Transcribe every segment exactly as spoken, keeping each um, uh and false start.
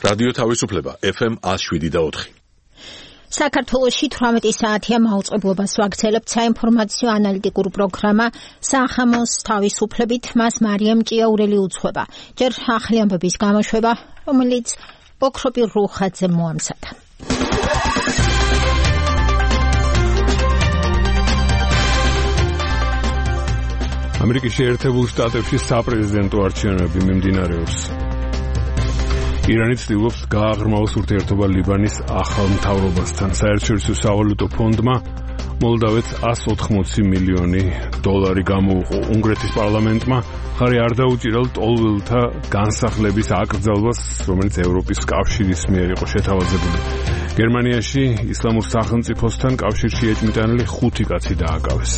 რადიო თავისუფლება ეფ ემ one oh seven და four. საქართველოში თვრამეტი საათია მაუწყებლობას ვაგრძელებთ საინფორმაციო ანალიტიკურ პროგრამა სახამოს თავისუფლებით, მას მარიამ ჭიაურელი უძღვება. ჯერ ახალი ამბების გამოშვება, რომელიც ოქროპი რუხაძე მოამზადა. ამერიკის შეერთებულ შტატებში საპრეზიდენტო არჩევნები მიმდინარეობს. ირანი ცდილობს გააღრმაოს ურთიერთობა ლიბანის ახალ მთავრობასთან. საერთაშორისო სავალუტო ფონდმა მოლდავეთს one hundred eighty მილიონი დოლარი გამოუყო. უნგრეთის პარლამენტმა ხარი არ დაუჭირა ტოლველთა განსახლების აკრძალვას, რომელიც ევროპის კავშირის მიერ იყო შეთავაზებული. გერმანიაში ისლამურ სახელმწიფოსთან კავშირში ეჭმიტანილი ხუთი კაცი დააკავეს.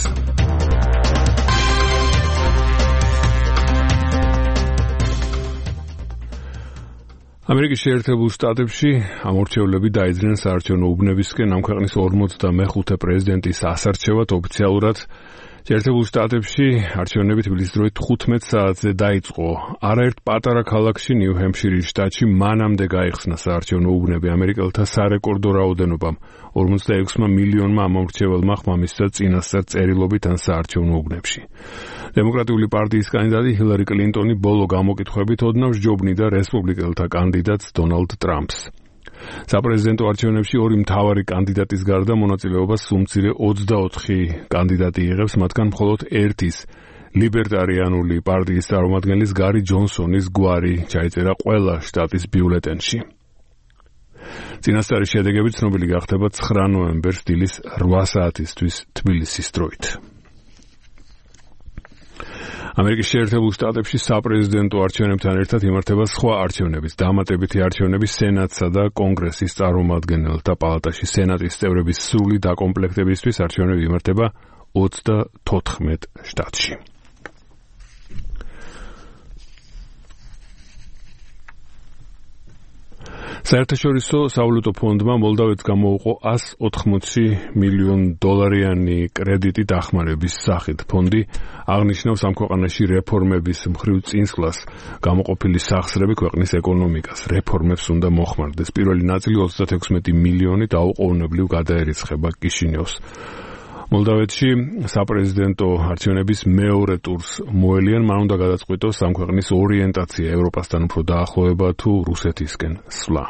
ამერიკის შეერთებულ შტატებში ამორჩევლები დაიძრნენ საარჩევნო უბნებისკენ. ამ ქვეყნის ორმოცდამეხუთე პრეზიდენტის ასარჩევად ოფიციალურად შეერთებულ შტატებში არჩევნები თბილისის დროით თხუთმეტ საათზე დაიწყო. არაერთ პატარა ქალაქში ნიუ-ჰემფშირის შტატში მანამდე გაიხსნა საარჩევნო უბნები ამერიკელთა სარეკორდო რაოდენობამ ორმოცდაექვსი მილიონმა ამორჩეველმა ხმამისცა წინასწარ წერილობით ან საარჩევნო უბნებში. დემოკრატიული პარტიის კანდიდატი ჰილარი კლინტონი ბოლო გამოკითხვებით ოდნავ სჯობნიდა რესპუბლიკელთა კანდიდატს დონალდ ტრამპს. საპრეზიდენტო არჩევნებში ორი მთავარი კანდიდატის გარდა მონაწილეობას უმცირე ოცდაოთხი კანდიდატი იღებს, მათგან მხოლოდ ერთის ლიბერტარიანული პარტიის წარმომადგენლის გარი ჯონსონის გვარი ჩაიწერა ყველა შტატის ბიულეტენში. წინასწარი შედეგები ცნობილი გახდება ცხრა ნოემბერს დილის რვა საათისთვის თბილისის დროით. ამერიკის შეერთებულ შტატებში საპრეზიდენტო არჩევნებთან ერთად იმართება სხვა არჩევნებიც. დამატებითი არჩევნები სენატსა და კონგრესის წარმომადგენელთა პალატაში. სენატის წევრების სრული დაკომპლექტებისთვის არჩევნები იმართება ოცდათოთხმეტ შტატში. საერთაშორისო სავალუტო ფონდმა მოლდავეთს გამოუყო one hundred eighty მილიონ დოლარიანი კრედიტი დახმარების სახით. ფონდი აღნიშნავს ამ ქვეყანაში რეფორმების მხრივ წინსვლას გამოყოფილი სახსრები ქვეყნის ეკონომიკას. რეფორმებს უნდა მოხმარდეს. პირველი ნაწილი ოცდათექვსმეტი მილიონი დაუყოვნებლივ გადაერიცხება კიშინიოვს. მოლდავეთში საპრეზიდენტო არჩევნების მეორე ტურს მოელიან, მან უნდა გადაწყვიტოს ამ ქვეყნის ორიენტაცია ევროპასთან უფრო დაახლოება თუ რუსეთისკენ სვლა.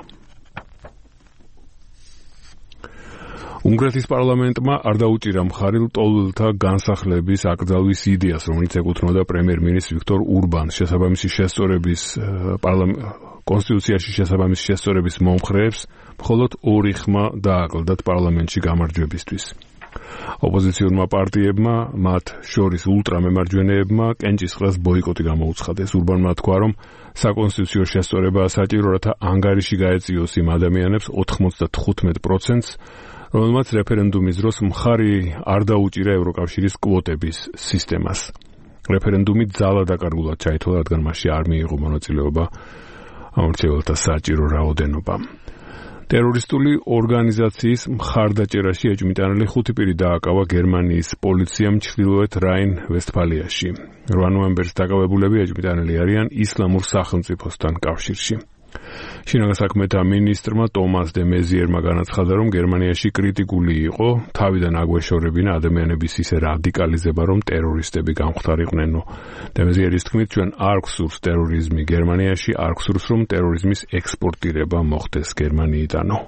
უნგრეთის პარლამენტმა არ დაუჭირა მხარი ლტოლვილთა განსახლების აკრძალვის იდეას, რომელიც ეკუთვნოდა პრემიერ-მინისტრ ვიქტორ ურბანს. შესაბამისი შესწორების კონსტიტუციაში შესაბამისი შესწორების მომხრეებს მხოლოდ ორი ხმა დააკლდათ პარლამენტში გამარჯვებისთვის. ოპოზიციურმა პარტიებმა, მათ შორის ულტრამემარჯვენეებმა, კენჭისყრას ბოიკოტი გამოუცხადეს. ურბანმა თქვა, რომ საკონსტიტუციო შესწორება საჭირო, რათა ანგარიში გაეწიოს იმ ადამიანებს ოცდათხუთმეტ პროცენტს, რომელმაც რეფერენდუმის დროს მხარი არ დაუჭირა ევროკავშირის კვოტების სისტემას. რეფერენდუმი ძალადაკარგულად ჩაითვალა, რადგან მასში არ მიიღო მონაწილეობა ამორჩეველთა საჭირო რაოდენობა. ტერორისტული ორგანიზაციის მხარდაჭერაში ეჭვმიტანილი ხუთი პირი დააკავა გერმანიის პოლიციამ ჩრდილოეთ რაინ-ვესტფალიაში. რვა ნოემბერს დაკავებულები ეჭვმიტანილი არიან ისლამურ სახელმწიფოსთან კავშირში. შინაგან საქმეთა მინისტრმა ტომას დე მეზიერმა განაცხადა, რომ გერმანიაში კრიტიკული იყო თავიდან აგვეშორებინა ადამიანების ისე რადიკალიზება, რომ ტერორისტები გამხდარიყვნენო. დე მეზიერის თქმით, ჩვენ არ გვსურს ტერორიზმი გერმანიაში, არ გვსურს, რომ ტერორიზმის ექსპორტირება მოხდეს გერმანიიდანო.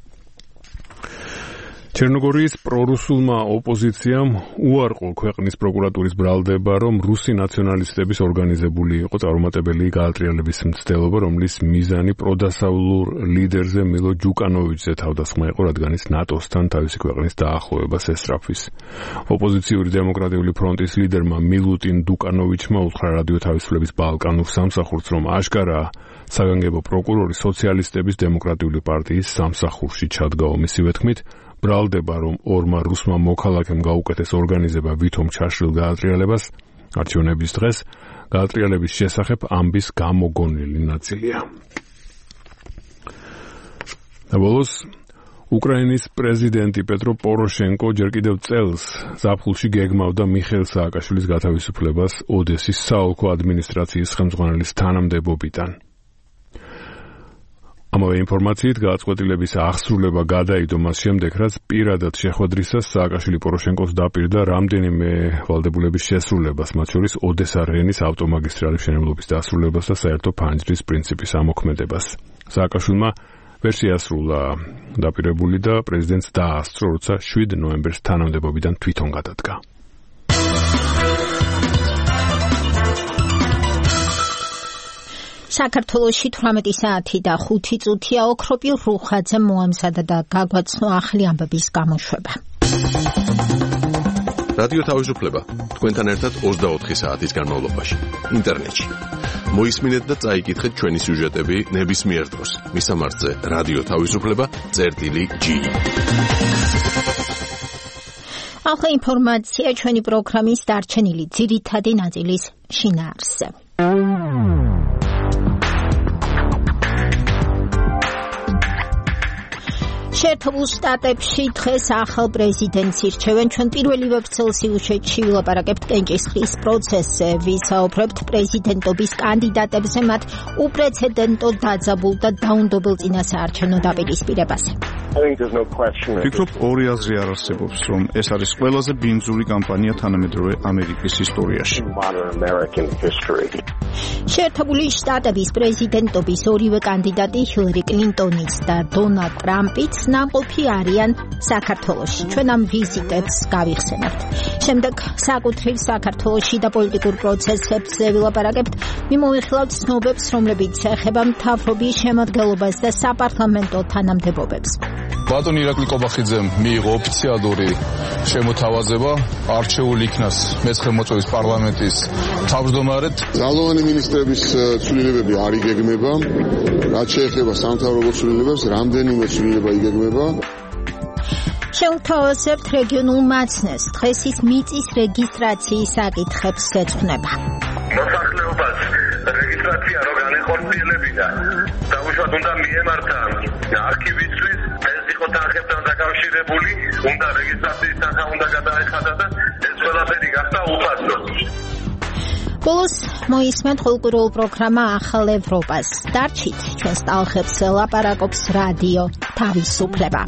ჩერნოგორიის პრორუსულმა ოპოზიციამ უარყო ქვეყნის პროკურატურის ბრალდება, რომ რუსი ნაციონალისტების ორგანიზებული იყო წარუმატებელი გაატრიალების მცდელობა, რომლის მიზანი პროდასავლურ ლიდერზე მილო ჯუკანოვიჩზე თავდასხმა იყო, რადგან ის ნატოსთან თავისი ქვეყნის დაახლოებას ესწრაფვის. ოპოზიციური დემოკრატიული ფრონტის ლიდერმა მილუტინ დუკანოვიჩმა უთხრა რადიო თავისუფლების ბალკანურ სამსახურს, რომ აშკარაა საგანგებო პროკურორი სოციალისტების დემოკრატიული პარტიის სამსახურში ჩადგაო. მისივე თქმით, ბრალდება, რომ ორმა რუსმა მოქალაქემ გაუკეთეს ორგანიზება ვითომ ჩაშლილ გაატრიალებას, არჩევნების დღეს გაატრიალების შესახებ ამბის გამოგონილი ნაწილია. ბოლოს უკრაინის პრეზიდენტი პეტრო პოროშენკო ჯერ კიდევ წელს ზაფხულში გეგმავდა მიხეილ სააკაშვილის გათავისუფლებას ოდესის საოლქო ადმინისტრაციის ხელმძღვანელის თანამდებობიდან. ამავე ინფორმაციით გადაწყვეტილების აღსრულება გადაიდო მას შემდეგ, რაც პირადად შეხვედრისას სააკაშვილი პოროშენკოს დაპირდა რამდენიმე ვალდებულების შესრულებას, მათ შორის ოდესა-რენის ავტომაგისტრალის მშენებლობის დასრულებას და საერთო ფანჯრის პრინციპის ამოქმედებას. სააკაშვილმა ვერ შეასრულა დაპირებული და პრეზიდენტს დაასწრო, როცა შვიდ ნოემბერს თანამდებობიდან თვითონ გადადგა. საქართველოში თვრამეტი საათი და ხუთი წუთია. ოქროპიო რუხაძე მოამზადა და გაგვაცნო ახლი ამბების გამოშვება. რადიო თავისუფლება თქვენთან ერთად ოცდაოთხი საათის განმავლობაში ინტერნეტში. მოისმინეთ და წაიკითხეთ ჩვენი სიუჟეტები ნებისმიერ დროს. მისამართზე რადიო თავისუფლება წერტილი ჯი. ახლა ინფორმაცია ჩვენი პროგრამის დარჩენილი ძირითადი ნაწილის შინაარსზე. შეერთებულ შტატებში დღეს ახალ პრეზიდენტს ირჩევენ. ჩვენ პირველი ვებრ სიუჟეტში ვილაპარაკებთ კენჭისყრის პროცესზე, ვისაუბრებთ პრეზიდენტობის კანდიდატებზე, მათ უპრეცედენტო დაძაბულ და დაუნდობელ წინასაარჩევნო დაპირისპირებაზე. ვფიქრობ, ორი აზრი არ არსებობს, რომ ეს არის ყველაზე ბინძური კამპანია თანამედროვე ამერიკის ისტორიაში. შეერთებული შტატების პრეზიდენტობის ორივე კანდიდატი ჰილარი კლინტონიც და დონალდ ტრამპიც ნამყოფი არიან საქართველოში. ჩვენ ამ ვიზიტებს გავიხსენებთ. შემდეგ საკუთრივ საქართველოში და პოლიტიკურ პროცესებზე ვილაპარაკებთ. მიმოვიხილავთ ცნობებს, რომლებიც ეხება მთავრობის შემადგენლობას და საპარლამენტო თანამდებობებს. ბატონ ირაკლი კობახიძემ მიიღო ოფიციალური შემოთავაზება არჩეული იქნას მეცხრე მოწვევის პარლამენტის თავმჯდომარედ. ძალოვანი მინისტრების ცვლილებები არ იგეგმება. რაც შეეხება სამთავრობო ცვლილებებს, რამდენიმე ცვლილება იგეგმება. შევთავაზებთ რეგიონულ მაცნეს. დღეს ის მიწის რეგისტრაციის საკითხებს ეძღვნება. მოსახლეობას რეგისტრაცია რო განეხორციელებინა, დაუშვათ უნდა მიემართა არქივისთვის, ეს იყო თანხებთან დაკავშირებული, უნდა რეგისტრაციის თანხა უნდა გადაეხადა და ეს ყველაფერი გახდა უფასო. ბოლოს მოისმენთ ყოველკვირეულ პროგრამა ახალ ევროპას. დარჩით ჩვენს ტალღებს ლაპარაკობს რადიო თავისუფლება.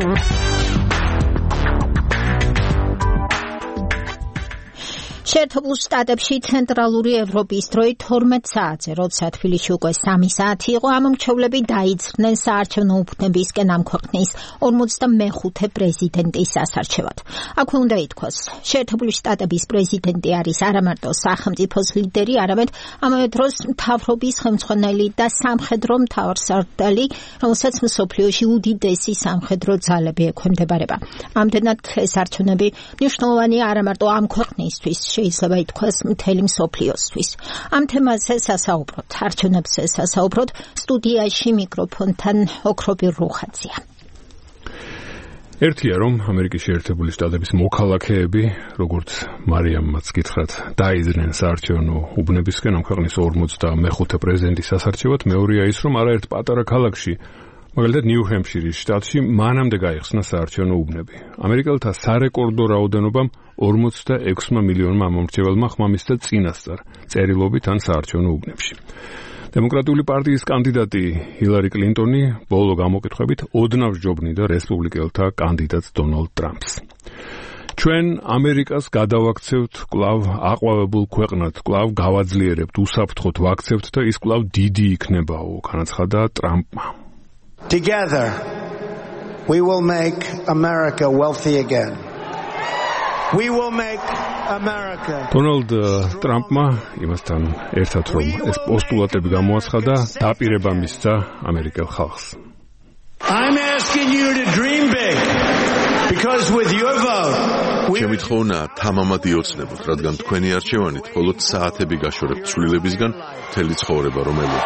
შეერთებულ შტატებში ცენტრალური ევროპის დროით თორმეტ საათზე, როცა თბილისში უკვე სამი საათი იყო, ამომრჩევლები დაიძრნენ საარჩევნო უბნებისკენ ამ ქვეყნის ორმოცდამეხუთე პრეზიდენტის სასარჩევად. აქვე უნდა ითქვას, შეერთებული შტატების პრეზიდენტი არის არამარტო სახელმწიფოს ლიდერი, არამედ ამავე დროს მთავრობის ხელმძღვანელი და სამხედრო მთავარსარდალი, რომელსაც მსოფლიოში უდიდესი სამხედრო ძალები ექვემდებარება. ამდენად ეს არჩევნები მნიშვნელოვანია არამარტო ამ ქვეყნისთვის, შეიძლება ითქვას მთელი მსოფლიოსთვის. ამ თემაზე სასაუბროთ, არჩევნებზე სასაუბროთ, სტუდიაში მიკროფონთან ოქროპი რუხაძეა. ერთია, რომ ამერიკის შეერთებული შტატების მოქალაქეები, როგორც მარიამმაც გითხრათ, დაიძრნენ საარჩევნო უბნებისკენ ამ ქვეყნის ორმოცდამეხუთე პრეზიდენტის სასარჩევად. მეორეა ის, რომ არაერთ პატარა ქალაქში, მაგალითად ნიუ-ჰემპშირის შტატში, მანამდე გაიხსნა საარჩევნო უბნები. ამერიკელთა სარეკორდო რაოდენობამ ორმოცდაექვსმა მილიონმა ამომრჩეველმა ხმამისცა წინასწარ წერილობით ან საარჩევნო უბნებში. დემოკრატიული პარტიის კანდიდატი ჰილარი კლინტონი ბოლო გამოკითხვებით ოდნავ ჯობნიდა რესპუბლიკელთა კანდიდატს დონალდ ტრამპს. ჩვენ ამერიკას გადავაქცევთ კვლავ აყვავებულ ქვეყნად, კვლავ გავაძლიერებთ, უსაფრთხოდ ვაქცევთ და ის კვლავ დიდი იქნებაო, განაცხადა ტრამპმა. Together we will make America wealthy again. We will make America. Donald Trump-მა იმასთან ერთად რომ ეს პოსტულატები გამოაცხადა, დაპირება მისცა ამერიკელ ხალხს. I'm asking you to dream big because with your vote შემithხოვნა თამამად იოცნებოთ, რადგან თქვენი არჩევანით მხოლოდ საათები გაშორებთ ცვლილებისგან მთელი ცხოვრება რომელია.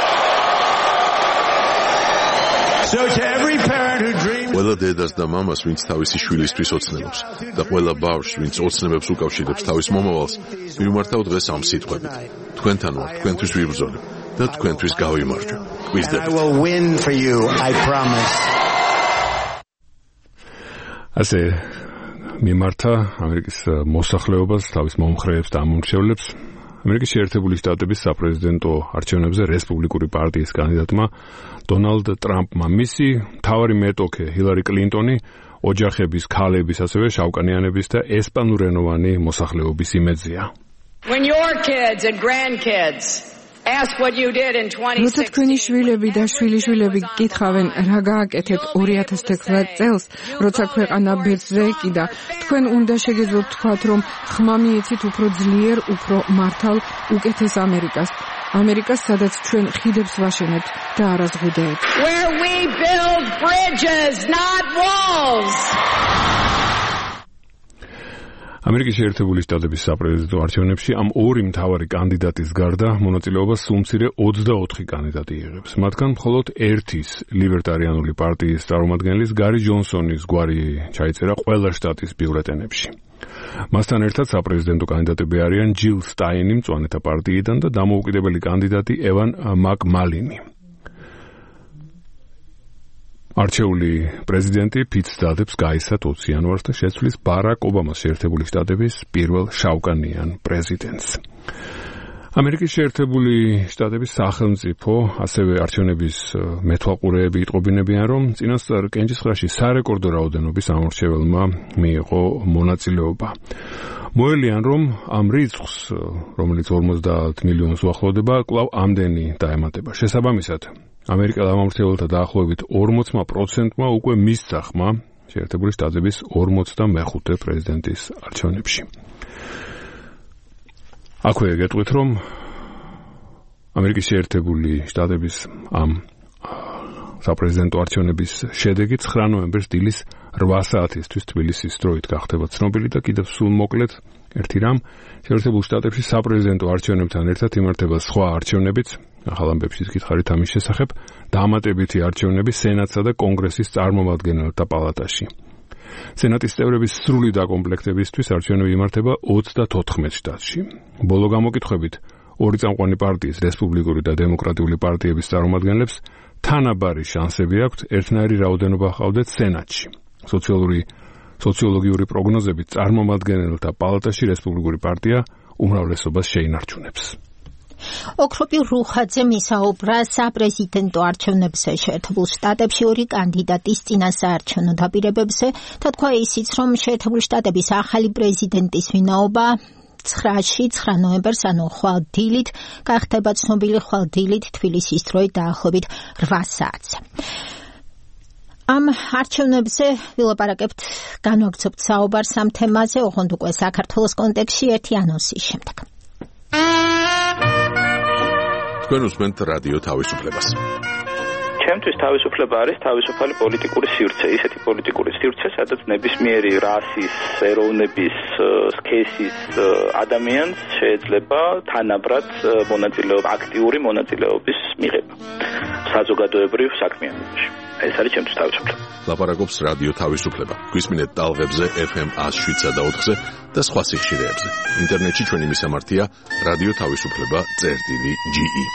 So to every parent who dreams ყველა დედას და მამას, ვინც თავისი შვილისთვის ოცნებობს და ყველა ბავშვს, ვინც ოცნებებს უკავშირებს თავის მომავალს, მიმართავ დღეს ამ სიტყვებით. თქვენთან ვარ, თქვენთვის ვიბრძოლებ და თქვენთვის გავიმარჯვებ. I will win for you, I promise. ასე მიმართა ამერიკის მოსახლეობას, თავის მომხრეებს და ამომრჩევლებს ამერიკის შეერთებული შტატების საპრეზიდენტო არჩევნებზე რესპუბლიკური პარტიის კანდიდატმა დონალდ ტრამპმა მისი მთავარი მეტოქე ჰილარი კლინტონი ოჯახების, ქალების, ასევე შავკანიანების და ესპანურენოვანი მოსახლეობის იმედზეა. When your kids and grandkids ask what you did in twenty sixteen. თქვენი შვილები და შვილიშვილები გკითხავენ რა გააკეთეთ ორი ათას თექვსმეტ წელს, როცა ქვეყანა ბერძზე ეკიდა, თქვენ უნდა შეგეძლოთ თქვათ, რომ ხმა მიეცით უფრო ძლიერ, უფრო მართალ, უკეთეს ამერიკას. ამერიკას, სადაც ჩვენ ხიდებს ვაშენებთ და არა ზღუდეებს. Where we build bridges, not walls. ამერიკის შეერთებული შტატების საპრეზიდენტო არჩევნებში ამ ორი მთავარი კანდიდატის გარდა მონაწილეობას სულ მცირე ოცდაოთხი კანდიდატი იღებს. მათგან მხოლოდ ერთის ლიბერტარიანული პარტიის წარმომადგენლის გარი ჯონსონის გვარი ჩაიწერა ყველა შტატის ბიულეტენებში. მასთან ერთად საპრეზიდენტო კანდიდატები არიან ჯილ სტაინი მწვანეთა პარტიიდან და დამოუკიდებელი კანდიდატი ევან მაკმალინი. არჩეული პრეზიდენტი ფიც დადებს გაისად ოცი იანვარს და შეცვლის ბარაკ ობამას შეერთებული შტატების პირველ შავკანიან პრეზიდენტს. ამერიკის შეერთებული შტატების სახელმწიფო ასევე არჩევნების მეთვალყურეები იტყობინებიან, რომ წინასწარ კენჭისყრაში სარეკორდო რაოდენობის ამორჩეველმა მიიღო მონაწილეობა. მოელიან, რომ ამ რიცხვს, რომელიც ორმოცდაათ მილიონს უახლოვდება, კვლავ ამდენი დაემატება. შესაბამისად, ამერიკელ ამომრჩეველთა დაახლოებით ორმოცმა პროცენტმა უკვე მისცა ხმა შეერთებული შტატების ორმოცდამეხუთე პრეზიდენტის არჩევნებში. აქვე გეტყვით, რომ ამერიკის შეერთებული შტატების ამ საპრეზიდენტო არჩევნების შედეგი ცხრა ნოემბერს დილის რვა საათისთვის თბილისის დროით გახდება ცნობილი და კიდევ სულ მოკლედ ერთი რამ შეერთებულ შტატებში საპრეზიდენტო არჩევნებთან ერთად იმართება სხვა არჩევნებიც, ახალ ამბებშიც გითხარით ამის შესახებ, დამატებითი არჩევნები სენატსა და კონგრესის წარმომადგენელთა პალატაში. სენატის წევრების სრული დაკომპლექტებისთვის არჩევნები იმართება ოცდათოთხმეტ შტატში. ბოლო გამოკითხვებით ორი წამყვანი პარტიის, რესპუბლიკური და დემოკრატიული პარტიების წარმომადგენლებს თანაბარი შანსები აქვთ ერთნაირი რაოდენობა ჰყავდეთ სენატში. სოციალური სოციოლოგიური პროგნოზებით წარმომადგენელთა პალატაში რესპუბლიკური პარტია უმრავლესობას შეინარჩუნებს. ოქროპი რუხაძე მისაუბრა საპრეზიდენტო არჩევნებზე შეერთებულ შტატებში ორი კანდიდატის წინასაარჩევნო დაპირებებზე და თქვა ისიც, რომ შეერთებული შტატების ახალი პრეზიდენტის ვინაობა ცხრაში ცხრა ნოემბერს, ანუ ხვალ დილით, გახდება ცნობილი ხვალ დილით თბილისის დროით დაახლოებით რვა საათზე. ამ არჩევნებზე ვილაპარაკებთ, განვაგრძობთ საუბარს ამ თემაზე, ოღონდ უკვე საქართველოს კონტექსტში ერთი ანონსის შემდეგ. თქვენ უსმენთ რადიო თავისუფლებას. ჩემთვის თავისუფლება არის თავისუფალი პოლიტიკური სივრცე, ისეთი პოლიტიკური სივრცე, სადაც ნებისმიერი რასის, ეროვნების, სქესის ადამიანს შეიძლება თანაბრად მონაწილეობა, აქტიური მონაწილეობის მიღება საზოგადოებრივ საქმიანობაში. ეს არის ჩემთვის თავისუფლება. ლაპარაკობს რადიო თავისუფლება. გვისმინეთ ტალღებზე ეფ ემ ას შვიდსა და ოთხზე და სხვა სიხშირეებზე. ინტერნეტში ჩვენი მისამართია რადიო თავისუფლება წერტილი ჯი ი.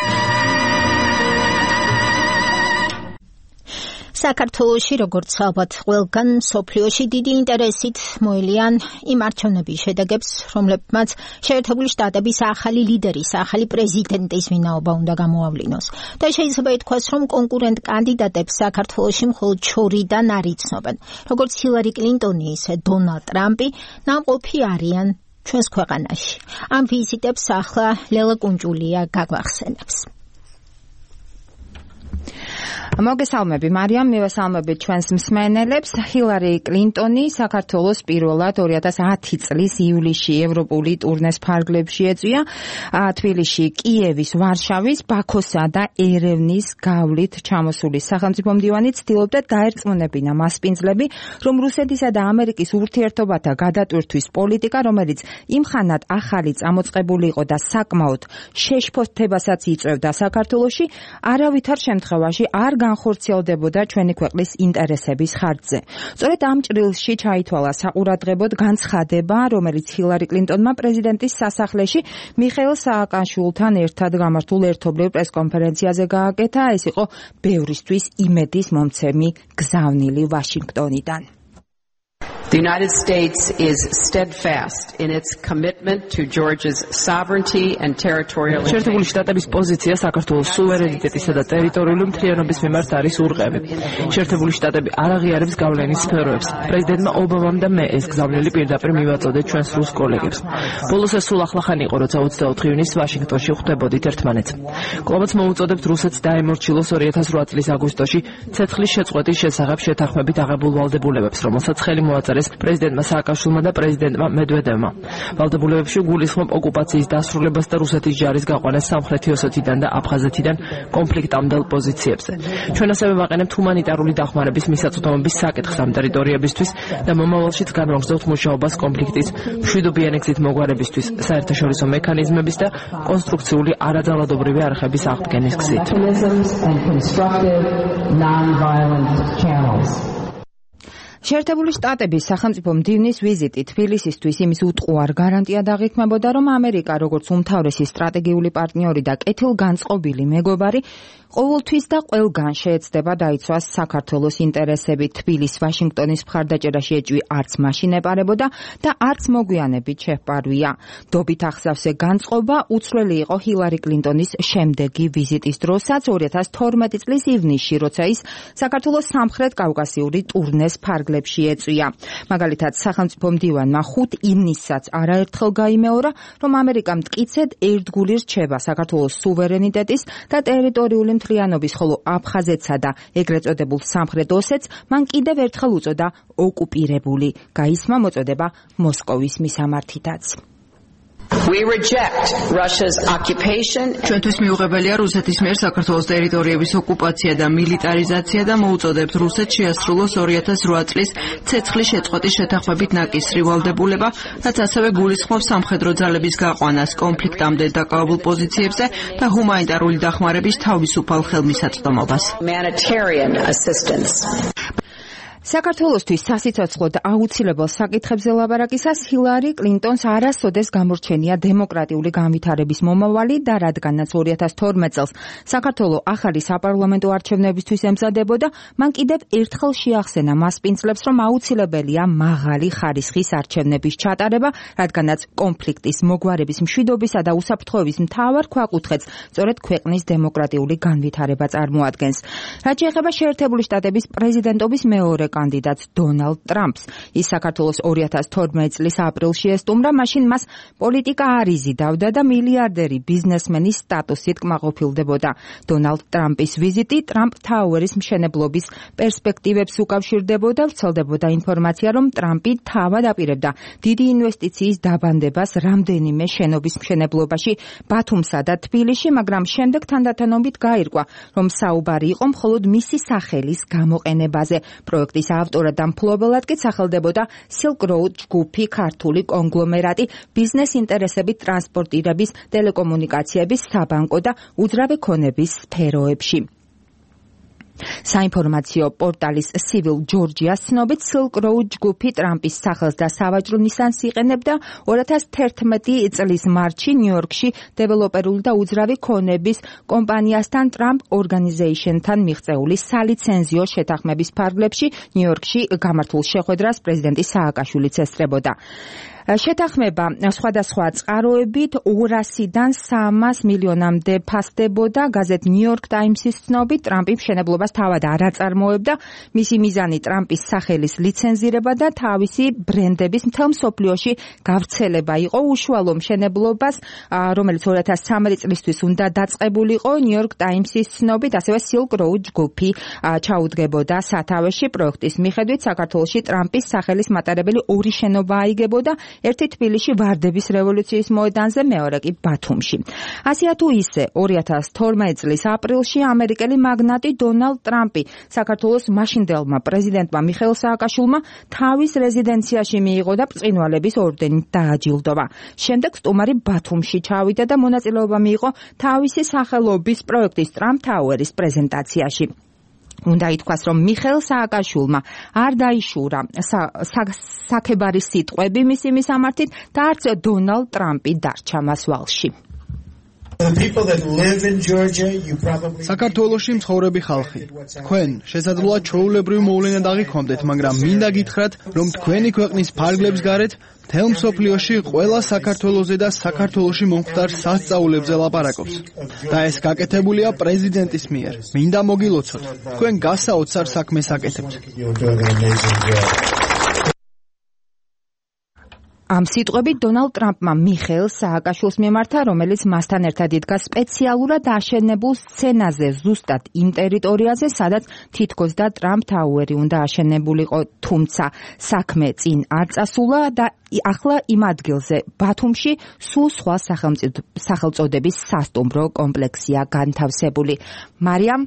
საქართველოში, როგორც ალბათ ყველგან მსოფლიოში დიდი ინტერესით მოელიან იმ არჩევნების შედეგებს, რომლებმაც შეერთებული შტატების ახალი ლიდერის, ახალი პრეზიდენტის ვინაობა უნდა გამოავლინოს. და შეიძლება ითქვას, რომ კონკურენტ კანდიდატებს საქართველოში მხოლოდ შორიდან არ იცნობენ. როგორც ჰილარი კლინტონი, ისე დონალდ ტრამპი ნამყოფი არიან ჩვენს ქვეყანაში. ამ ვიზიტებს ახლა ლელა კუნჭულია გაგვახსენებს. მოგესალმები მარიამ, მივესალმებით ჩვენს მსმენელებს. ჰილარი კლინტონი საქართველოს პირველად ორი ათას ათი წლის ივლისში ევროპული ტურნეს ფარგლებში ეწვია. თბილისში, კიევის, ვარშავის, ბაქოსა და ერევნის გავლით ჩამოსული სახელმწიფო მდივანი ცდილობდა დაერწმუნებინა მასპინძლები, რომ რუსეთისა და ამერიკის ურთიერთობათა გადატვირთვის პოლიტიკა, რომელიც იმხანად ახალი წამოწყებული იყო და საკმაოდ შეშფოთებასაც იწვევდა საქართველოში, არავითარ შემთხვევაში არ განხორციელდებოდა ჩვენი ქვეყნის ინტერესების ხარჯზე. სწორედ ამ ჭრილში ჩაითვალა საყურადღებოდ განცხადება, რომელიც ჰილარი კლინტონმა პრეზიდენტის სასახლეში მიხეილ სააკაშვილთან ერთად გამართულ ერთობლივ პრესკონფერენციაზე გააკეთა. ეს იყო ბევრისთვის იმედის მომცემი გზავნილი ვაშინგტონიდან. The United States is steadfast in its commitment to Georgia's sovereignty and territorial integrity. შეერთებული შტატების პოზიცია საქართველოს სუვერენიტეტისა და ტერიტორიული მთლიანობის მიმართ არის ურღევი. შეერთებული შტატები არ აღიარებს გავლენის სფეროებს. პრეზიდენტმა ობამამ და მე ეს გზავნილი პირდაპირ მივაწოდეთ ჩვენს რუს კოლეგებს. ბოლოს ეს სულ ახლახანი იყო, როცა ოცდაოთხი ივნისს ვაშინგტონში ხვდებოდით ერთმანეთს. კვლავაც მოუწოდებთ რუსეთს დაემორჩილოს ორი ათას რვა წლის აგვისტოში ცეცხლის შეწყვეტის შესახებ შეთანხმებით აღებულ ვალდებულებებს, რომელსაც ხელი მოაწერეს პრეზიდენტმა სააკაშვილმა და პრეზიდენტმა მედვედევმა. ვალდებულებებში გულისხმობ ოკუპაციის დასრულებას და რუსეთის ჯარის გაყვანას სამხრეთი ოსეთიდან და აფხაზეთიდან კონფლიქტამდელ პოზიციებზე. ჩვენ ასევე ვაყენებთ ჰუმანიტარული დახმარების მისაწვდომობის საკითხს ამ ტერიტორიებისთვის და მომავალშიც განვაგრძობთ მუშაობას კონფლიქტის მშვიდობიანი გზით მოგვარებისთვის, საერთაშორისო მექანიზმების და კონსტრუქციული არაძალადობრივი არხების აღდგენის გზით. შეერთებული შტატების სახელმწიფო მდივნის ვიზიტი თბილისისთვის იმის უტყუარ გარანტია დაღიქმებოდა, რომ ამერიკა როგორც უმთავრესი სტრატეგიული პარტნიორი და კეთილგანწყობილი მეგობარი ყოველთვის და ყველგან შეეცდება დაიცვას საქართველოს ინტერესები. თბილისს ვაშინგტონის მხარდაჭერაში ეჭვი არც მაშინ ეპარებოდა და არც მოგვიანებით შეჰპარვია. დობით აღსავსე განწყობა უცვლელი იყო ჰილარი კლინტონის შემდეგი ვიზიტის დროსაც ორი ათას თორმეტი წლის ივნისში, როცა ის საქართველოს სამხრეთ კავკასიური ტურნეს ფარგლებში ეწვია. მაგალითად, სახელმწიფო მდივანმა ხუთ ივნისსაც არაერთხელ გაიმეორა, რომ ამერიკა მტკიცედ ერთგული რჩება საქართველოს სუვერენიტეტის და ტერიტორიული მთლიანობის, ხოლო აფხაზეთსა და ეგრეთ წოდებულ სამხრეთ ოსეთს მან კიდევ ერთხელ უწოდა ოკუპირებული. გაისმა მოწოდება მოსკოვის მისამართითაც. We reject Russia's occupation. ჩვენთვის მიუღებელია რუსეთის მიერ საქართველოს ტერიტორიების ოკუპაცია და მილიტარიზაცია და მოუწოდებთ რუსეთს შეასრულოს ორი ათას რვა წლის ცეცხლის შეწყვეტის შეთანხმებით ნაკისრი ვალდებულება, რაც ასევე გულისხმობს სამხედრო ძალების გაყვანას კონფლიქტამდე დაკავებულ პოზიციებზე და ჰუმანიტარული დახმარების თავისუფალ ხელმისაწვდომობას. Humanitarian assistance. საქართველოსთვის სასიცოცხლოდ აუცილებელ საკითხებზე ლაბარაკისას ჰილარი კლინტონს არასოდეს გამორჩენია დემოკრატიული განვითარების მომავალი და რადგანაც ორი ათას თორმეტ წელს საქართველოს ახალი საპარლამენტო არჩევნებისთვის ემზადებოდა, მან კიდევ ერთხელ შეახსენა მასპინძლებს, რომ აუცილებელია მაღალი ხარისხის არჩევნების ჩატარება, რადგანაც კონფლიქტის, მოგვარების, მშვიდობისა და უსაფრთხოების მთავარ ქვაკუთხედს სწორედ ქვეყნის დემოკრატიული განვითარება წარმოადგენს. რაც შეეხება შეერთებული შტატების პრეზიდენტობის მეორე კანდიდატს დონალდ ტრამპს. ის საქართველოს ორი ათას თორმეტი წლის აპრილში ესტუმრა, მაშინ მას პოლიტიკა არ იზიდავდა და მილიარდერი ბიზნესმენის სტატუსით კმაყოფილდებოდა. დონალდ ტრამპის ვიზიტი ტრამპ თაუერის მშენებლობის პერსპექტივებს უკავშირდებოდა, ვრცელდებოდა ინფორმაცია, რომ ტრამპი თავად აპირებდა დიდი ინვესტიციის დაბანდებას რამდენიმე შენობის მშენებლობაში ბათუმსა და თბილისში, მაგრამ შემდეგ თანდათანობით გაირკვა, რომ საუბარი იყო მხოლოდ მისი სახელის გამოყენებაზე. პროექტის ავტორად და მფლობელად კი სახელდებოდა Silk Road ჯგუფი, ქართული კონგლომერატი, ბიზნეს ინტერესებით ტრანსპორტირების, ტელეკომუნიკაციების, საბანკო და უძრავი ქონების სფეროებში. საინფორმაციო პორტალის Civil Georgia ცნობით Silk Road ჯგუფი ტრამპის სახელს და სავაჭრო ნისანს იყენებდა ორი ათას თერთმეტი წლის მარტში ნიუ-იორკში დეველოპერული და უძრავი ქონების კომპანიასთან Trump Organization-თან მიღწეული სალიცენზიო შეთანხმების ფარგლებში ნიუ-იორკში გამართულ შეხვედრას პრეზიდენტი სააკაშვილიც ესწრებოდა. შეთანხმება სხვადასხვა წყაროებით ორასიდან სამას მილიონამდე ფასდებოდა. გაზეთ ნიუ-იორკ ტაიმსის ცნობით, ტრამპი მშენებლობას თავად არ აწარმოებდა. მისი მიზანი ტრამპის სახელის ლიცენზირება და თავისი ბრენდების მთელ მსოფლიოში გავრცელება იყო. უშუალო მშენებლობას, რომელიც ორი ათას სამი წლისთვის უნდა დაწყებულიყო, ნიუ-იორკ ტაიმსის ცნობით, ასევე Silk Road ჯგუფი ჩაუდგებოდა სათავეში. პროექტის მიხედვით საქართველოში ტრამპის სახელის მატარებელი ორი შენობა აიგებოდა. ერთი თბილისში ვარდების რევოლუციის მოედანზე, მეორე კი ბათუმში. ასეა თუ ისე, ორი ათას თორმეტი წლის აპრილში ამერიკელი მაგნატი დონალდ ტრამპი საქართველოს მაშინდელმა პრეზიდენტმა მიხეილ სააკაშვილმა თავის რეზიდენციაში მიიღო და ბრწყინვალების ორდენით დააჯილდოვა. შემდეგ სტუმარი ბათუმში ჩავიდა და მონაწილეობა მიიღო თავისი სახელობის პროექტის Trump Tower-ის პრეზენტაციაში. უნდა ითქვას, რომ მიხეილ სააკაშვილმა არ დაიშურა საქებარი სიტყვები მისი მისამართით და არც დონალდ ტრამპი დარჩა მას ვალში. საქართველოში მცხოვრები ხალხი, თქვენ შესაძლოა ჩვეულებრივ მოვლენად აღიქვამდეთ, მაგრამ მინდა გითხრათ, რომ თქვენი ქვეყნის ფარგლებს გარეთ მთელ მსოფლიოში ყველა საქართველოზე და საქართველოში მომხდარ სასწაულებზე ლაპარაკობს. და ეს გაკეთებულია პრეზიდენტის მიერ. მინდა მოგილოცოთ, თქვენ გასაოცარ საქმეს აკეთებთ. ამ სიტყვებით დონალდ ტრამპმა მიხეილ სააკაშვილს მიმართა, რომელიც მასთან ერთად იდგა სპეციალურად აშენებულ სცენაზე, ზუსტად იმ ტერიტორიაზე, სადაც თითქოს და ტრამპ ტაუერი უნდა აშენებულიყო, თუმცა საქმე წინ არ წასულა და ახლა იმ ადგილზე, ბათუმში, სულ სხვა სახელწოდების სასტუმრო კომპლექსია განთავსებული. მარიამ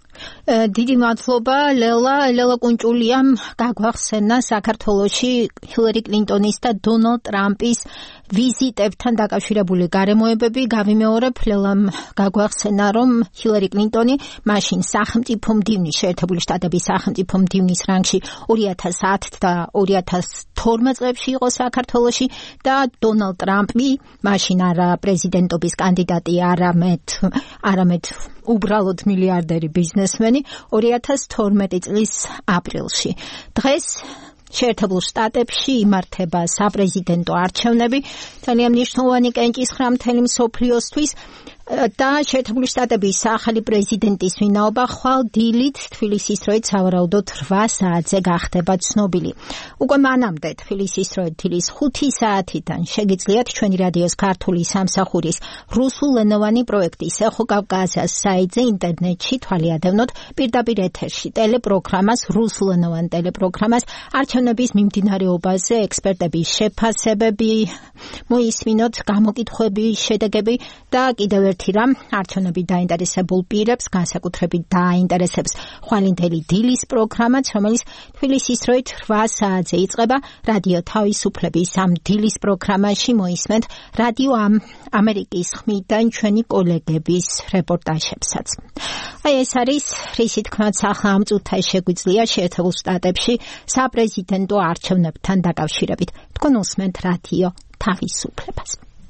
დიდი მადლობა ლელა ლელა კუნჭულიამ გაგვახსენა საქართველოში ჰილარი კლინტონის და დონალდ ტრამპის ვიზიტებთან დაკავშირებული გარემოებები. გავიმეორებ, ლელამ გაგვახსენა, რომ ჰილარი კლინტონი მაშინ სახელმწიფო მდივნის შეერთებული შტატების სახელმწიფო მდივნის რანგში ორი ათას ათი და ორი ათას თორმეტ წლებში იყო საქართველოში და დონალდ ტრამპი მაშინ არა პრეზიდენტობის კანდიდატი, არამედ არამედ უბრალოდ მილიარდერი ბიზნესმენი ორი ათას თორმეტი წლის აპრილში. დღეს შეერთებულ შტატებში იმართება საპრეზიდენტო არჩევნები, ძალიან მნიშვნელოვანი კენჭისხრა მთელი მსოფლიოსთვის და შეერთებული შტატების ახალი პრეზიდენტის ვინაობა ხვალ დილით თბილისის დროით სავარაუდოდ რვა საათზე გახდება ცნობილი. უკვე მანამდე თბილისის დროით დილის ხუთი საათიდან შეგიძლიათ ჩვენი რადიოს ქართული სამსახურის რუსულენოვანი პროექტის ეხო კავკასიას საიტზე ინტერნეტში თვალიადევნოთ პირდაპირ ეთერში ტელეპროგრამას, რუსულენოვან ტელეპროგრამას, არჩევნების მიმდინარეობაზე ექსპერტების შეფასებები, მოისმინოთ გამოკითხვები, შედეგები და კიდევ ერთი რამ, არჩევნები დაინტერესებულ პირებს განსაკუთრებით დაინტერესებს ხვალინდელი დილის პროგრამაც, რომელიც თბილისის დროით რვა საათზე იწყება. რადიო თავისუფლების ამ დილის პროგრამაში მოისმენთ რადიო ამერიკის ხმიდან ჩვენი კოლეგების რეპორტაჟებსაც. აი ეს არის რისი თქმაც ახლა ამ წუთას შეგვიძლია შეერთებულ შტატებში საპრეზიდენტო არჩევნებთან დაკავშირებით. თქვენ უსმენთ რადიო თავისუფლებას.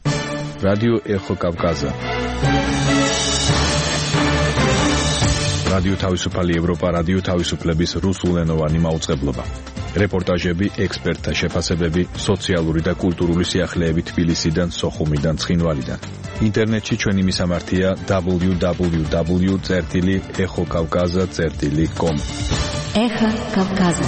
რადიო ეხო კავკასია. რადიო თავისუფალი ევროპა, რადიო თავისუფლების რუსულენოვანი მაუწყებლობა. რეპორტაჟები, ექსპერტთა შეფასებები, სოციალური და კულტურული სიახლეები თბილისიდან, სოხუმიდან, ცხინვალიდან. ინტერნეტში ჩვენი მისამართია დაბლიუ დაბლიუ დაბლიუ წერტილი ეხო კავკასია წერტილი კომ. ეხო კავკასია.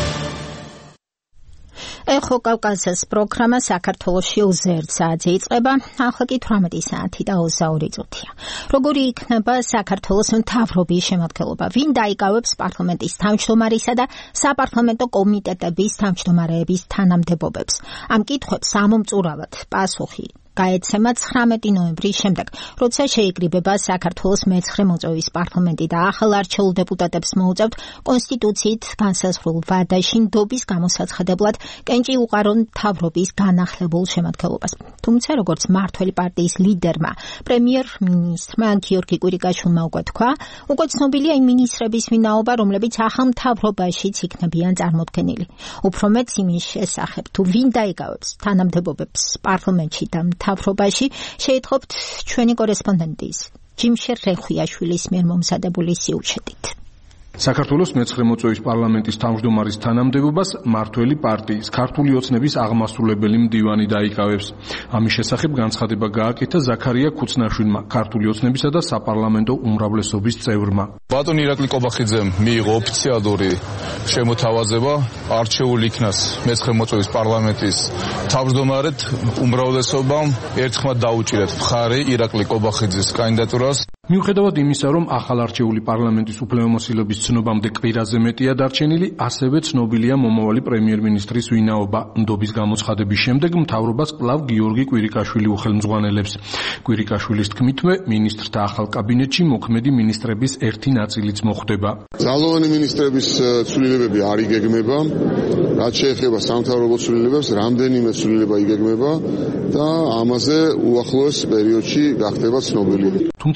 ეხო კავკასიას პროგრამა საქართველოში ოცდაერთ საათზე იწყება, ახლა კი თვრამეტი საათი და ოცდაორი წუთია. როგორი იქნება საქართველოს მთავრობის შემადგენლობა? ვინ დაიკავებს პარლამენტის თავმჯდომარისა და საპარლამენტო კომიტეტების თავმჯდომარეების თანამდებობებს? ამ კითხვებს ამომწურავად პასუხი გაეცემა ცხრამეტი ნოემბრის შემდეგ, როცა შეიკრიბება საქართველოს მეცხრე მოწვევის პარლამენტი და ახალ არჩეულ დეპუტატებს მოუწევთ კონსტიტუციით განსაზღვრულ ვადაში ნდობის გამოსაცხადებლად კენჭი უყარონ მთავრობის განახლებულ შემადგენლობას. თუმცა, როგორც მმართველი პარტიის ლიდერმა, პრემიერ-მინისტრმა გიორგი კვირიკაშვილმა უკვე თქვა, უკვე ცნობილია იმ მინისტრების ვინაობა, რომლებიც ახალ მთავრობაშიც იქნებიან წარმოდგენილი. უფრო მეც იმის შესახებ, თუ ვინ დაიკავებს თანამდებობებს პარლამენტში და მთავრობაში, შეითხოვთ ჩვენი კორესპონდენტის ჯიმშერ რეხვიაშვილის მიერ მომზადებული სიუჟეტით. საქართველოს მეცხრე მოწვევის პარლამენტის თავმჯდომარის თანამდებობას მმართველი პარტიის ქართული ოცნების აღმასრულებელი მდივანი დაიკავებს. ამის შესახებ განცხადება გააკეთა ზაქარია ქუცნაშვილმა, ქართული ოცნებისა და საპარლამენტო უმრავლესობის წევრმა. ბატონ ირაკლი კობახიძემ მიიღო ოფიციალური შემოთავაზება არჩეულ იქნას მეცხრე მოწვევის პარლამენტის თავმჯდომარედ უმრავლესობამ ერთხმად დაუჭირეთ მხარე ირაკლი კობახიძის კანდიდატურას. მიუხედავად იმისა, რომ ახალ არჩეული პარლამენტის უფლებამოსილების ცნობამდე კვირაზე მეტია დარჩენილი, ასევე ცნობილია მომავალი პრემიერ-მინისტრის ვინაობა. ნდობის გამოცხადების შემდეგ მთავრობას კვლავ გიორგი კვირიკაშვილი უხელმძღვანელებს. კვირიკაშვილის თქმითმე, მინისტრთა ახალ კაბინეტში მოქმედი მინისტრების ერთი ნაწილიც მოხვდება. ძალოვანი მინისტრების ცვლილებები არ იგეგმება, რაც შეეხება სამთავრობო ცვლილებებს, რამდენიმე ცვლილება იგეგმება და ამაზე უახლოეს პერიოდში გახდება ცნობილი. თუმცა ვიდრე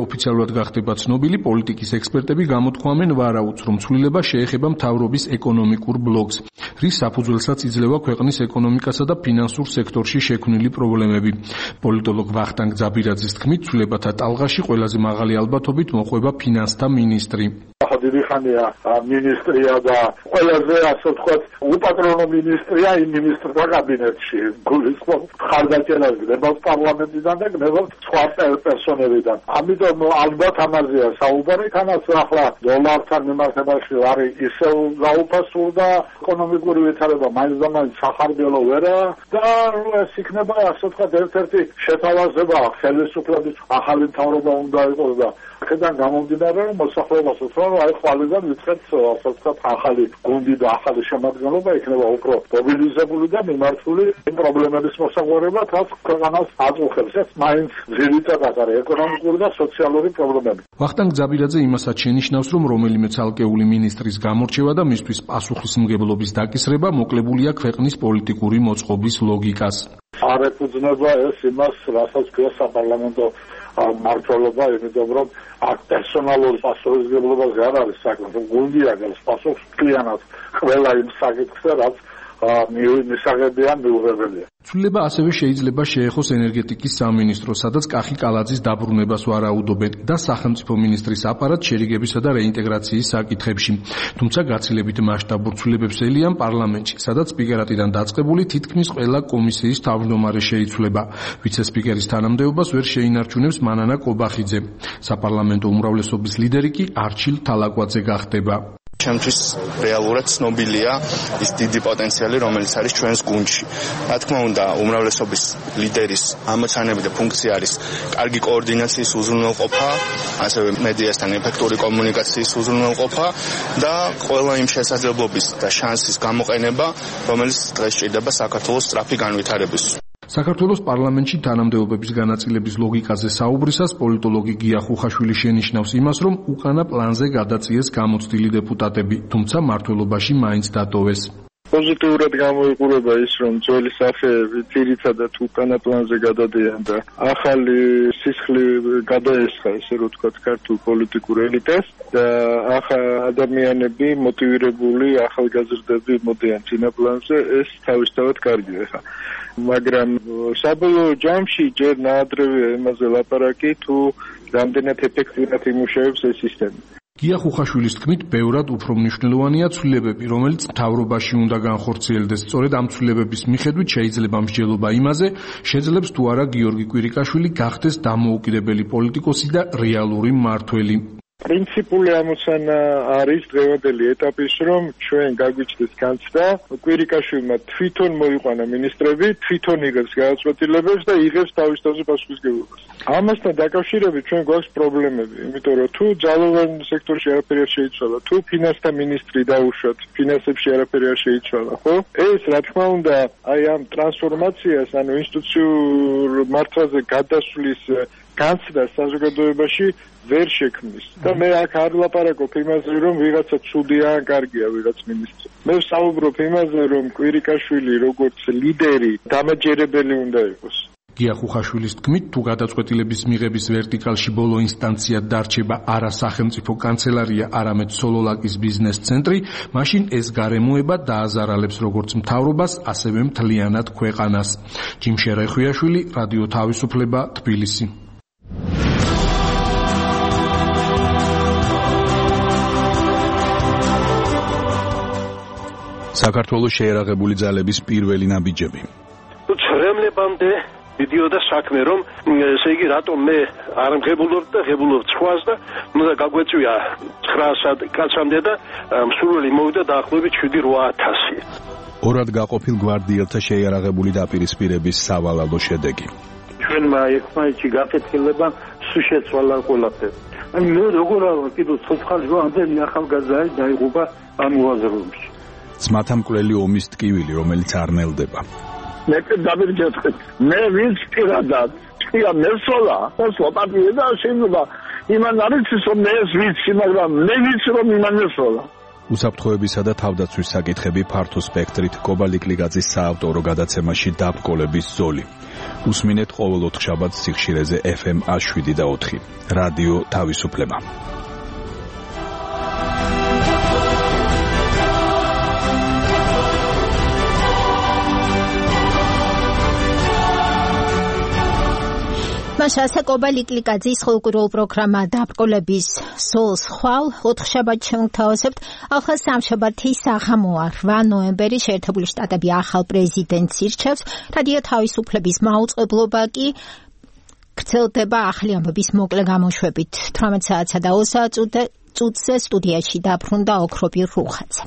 ოფიციალურად გახდება ცნობილი, პოლიტიკის ექსპერტები გამოთქვამენ ვარაუდს, რომ ცვლილება შეეხება მთავრობის ეკონომიკურ ბლოკს, რის საფუძველსაც იძლევა ქვეყნის ეკონომიკასა და ფინანსურ სექტორში შექმნილი პრობლემები. პოლიტოლოგ ვახტანგ ძაბირაძის თქმით, ცვლილებათა ტალღაში ყველაზე მაღალი ალბათობით მოყვება ფინანსთა მინისტრი. დიდი ხანია მინისტრია და ყველაზე ასე ვთქვათ უპატრონო მინისტრია იმ მინისტრთა კაბინეტში. გულისხმობ ხარდაჭერას გნებავს პარლამენტიდან და გნებავს სხვა პერსონებიდან. ამიტომ ალბათ ამაზეა საუბარი, თანაც ახლა დოლართან მიმართებაში არის ისევ გაუფასურდა ეკონომიკური ვითარება მაინც და მაინც სახარბიელო ვერა და ეს იქნება ასე ვთქვათ ერთ-ერთი შეთავაზება ხელისუფლების ახალი მთავრობა უნდა იყოს და აქედან გამომდინარე რომ მოსახლეობას უთხრა აი ხვალიდან ვიწყებთ ასე ვთქვათ ახალი გუნდი და ახალი შემადგენლობა იქნება უფრო მობილიზებული და მიმართული იმ პრობლემების მოსაგვარებლად რაც ქვეყანას აწუხებს ეს მაინც ძირითადად არის ეკონომიკური და სოციალური პრობლემები. ვახტანგ ძაბირაძე იმასაც შენიშნავს რომ რომელიმე ცალკეული მინისტრის გამორჩევა და მისთვის პასუხისმგებლობის დაკისრება მოკლებულია ქვეყნის პოლიტიკური მოწყობის ლოგიკას. არ ეფუძნება ეს იმას რასაც ქვია საპარლამენტო მართლობა, იმიტომ რომ აქ პერსონალური პასუხისმგებლობაზე არ არის საქმე, გუნდი აგებს პასუხს კლიანად ყველა იმ საკითხზე, რაც მისაღებია მიუღებელია. ცვლილება ასევე შეიძლება შეეხოს ენერგეტიკის სამინისტროს, სადაც კახი კალაძის დაბრუნებას ვარაუდობენ და სახელმწიფო მინისტრის აპარატ შერიგებისა და რეინტეგრაციის საკითხებში. თუმცა გაცილებით მასშტაბურ ცვლილებებს ელიან პარლამენტში, სადაც სპიკერატიდან დაწყებული თითქმის ყველა კომისიის თავმჯდომარე შეიცვლება. ვიცე-სპიკერის თანამდებობას ვერ შეინარჩუნებს მანანა კობახიძე. საპარლამენტო უმრავლესობის ლიდერი კი არჩილ თალაკვაძე გახდება. ჩემთვის რეალურად ცნობილია ის დიდი პოტენციალი, რომელიც არის ჩვენს გუნდში. რა თქმა უნდა, უმრავლესობის ლიდერის ამოცანები და ფუნქცია არის კარგი კოორდინაციის უზრუნველყოფა, ასევე მედიასთან ეფექტური კომუნიკაციის უზრუნველყოფა და ყველა იმ შესაძლებლობის და შანსის გამოყენება, რომელიც დღეს ჭირდება საქართველოს სწრაფი განვითარების. საქართველოს პარლამენტში თანამდებობების განაწილების ლოგიკაზე საუბრისას პოლიტოლოგი გია ხუხაშვილი შენიშნავს იმას, რომ უკანა პლანზე გადაწიეს გამოცდილი დეპუტატები, თუმცა მმართველობაში მაინც დატოვეს. პოზიტიურად გამოიყურება ის, რომ ძველი სახეები ძირითადად უკანა პლანზე გადადიან და ახალი სისხლი გადაესხა, ესე რომ ვთქვათ, ქართულ პოლიტიკურ ელიტას და ახალ ადამიანები მოტივირებული ახალგაზრდები მოდიან წინა პლანზე, ეს თავისთავად კარგია ხა. მაგრამ საბოლოო ჯამში ჯერ ნაადრევია იმაზე ლაპარაკი, თუ რამდენად ეფექტურად იმუშავებს ეს სისტემა. გია ხუხაშვილის თქმით, ბევრად უფრო მნიშვნელოვანია ცვლილებები, რომელიც მთავრობაში უნდა განხორციელდეს. სწორედ ამ ცვლილებების მიხედვით შეიძლება მსჯელობა იმაზე, შეძლებს თუ არა გიორგი კვირიკაშვილი გახდეს დამოუკიდებელი პოლიტიკოსი და რეალური მმართველი. პრინციპული ამოცანა არის დღევანდელი ეტაპის, რომ ჩვენ გაგვიჩნდეს განცდა, კვირიკაშვილმა თვითონ მოიყვანა მინისტრები, თვითონ იღებს გადაწყვეტილებებს და იღებს თავის თავზე პასუხისმგებლობას. ამასთან დაკავშირებით ჩვენ გვაქვს პრობლემები, იმიტომ რომ თუ ძალოვან სექტორში არაფერი არ შეიცვალა, თუ ფინანსთა მინისტრი დაუშვათ, ფინანსებში არაფერი არ შეიცვალა, ხო? ეს რა თქმა უნდა, აი ამ ტრანსფორმაციას, ანუ ინსტიტუციურ მართვაზე გადასვლის განცდა საზოგადოებაში ვერ შექმნის. და მე აქ არ ლაპარაკობ იმაზე, რომ ვიღაცა ცუდია ან კარგია ვიღაც მინისტრი. მე ვსაუბრობ იმაზე, რომ კვირიკაშვილი როგორც ლიდერი დამაჯერებელი უნდა იყოს. გია ხუხაშვილის თქმით, თუ გადაწყვეტილების მიღების ვერტიკალში ბოლო ინსტანციად დარჩება არა სახელმწიფო კანცელარია, არამედ სოლოლაკის ბიზნეს ცენტრი, მაშინ ეს გარემოება დააზარალებს როგორც მთავრობას, ასევე მთლიანად ქვეყანას. ჯიმშე რეხვიაშვილი, რადიო თავისუფლება, თბილისი. საქართველოს შეერაღებული ძალების პირველი ნაბიჯები. ცრემლებამდე მიდიოდა საქმე, რომ ესე იგი რატომ მე არ მღებულობ და ღებულობ სხვას და უნდა გაგვეწვია ცხრაასად კაცამდე და მსურველი მოვიდა დაახლოებით შვიდი რვა ათასი. ორად გაყოფილ გვარდიელთა შეიარაღებული დაპირისპირების სავალალო შედეგი. ჩვენმა ერთმანეთში გაკეთილება სულ შეცვალა ყველაფერი. აი მე როგორ არა კიდევ ცოცხალი ამდენი ახალგაზრდა დაიღუპა ამ უაზროებში. ძმათა მკვლელი ომის ტკივილი, რომელიც არ ნელდება. მე დავირჯეთქეთ. მე ვინც პირადად თქვია მესოლა, მოსვა პარტია და შეიძლება იმან არის რომ მე ეს ვიცი, მაგრამ მე ვიცი რომ იმან მესოლა. უსაფრთხოებისა და თავდაცვის საკითხები ფართო სპექტრით კობა ლიკლიგაძის საავტორო გადაცემაში დაბრკოლების ზოლი. უსმინეთ ყოველ ოთხშაბათს სიხშირეზე ეფ ემ ას შვიდი და ოთხი. რადიო თავისუფლება. მაშასა კობა ლიკლიგაძის ხოლმე პროგრამა დაბრკოლების ზოლს ხვალ ოთხშაბათს შევთავაზებთ. ახლა სამშაბათი საღამოა რვა ნოემბერი შეერთებული შტატები ახალ პრეზიდენტს ირჩევს. რადიო თავისუფლების მაუწყებლობა კი გრძელდება ახალი ამბების მოკლე გამოშვებით. თვრამეტ საათსა და ოცდაათ წუთზე სტუდიაში დაბრუნდა ოქროპი რუხაძე.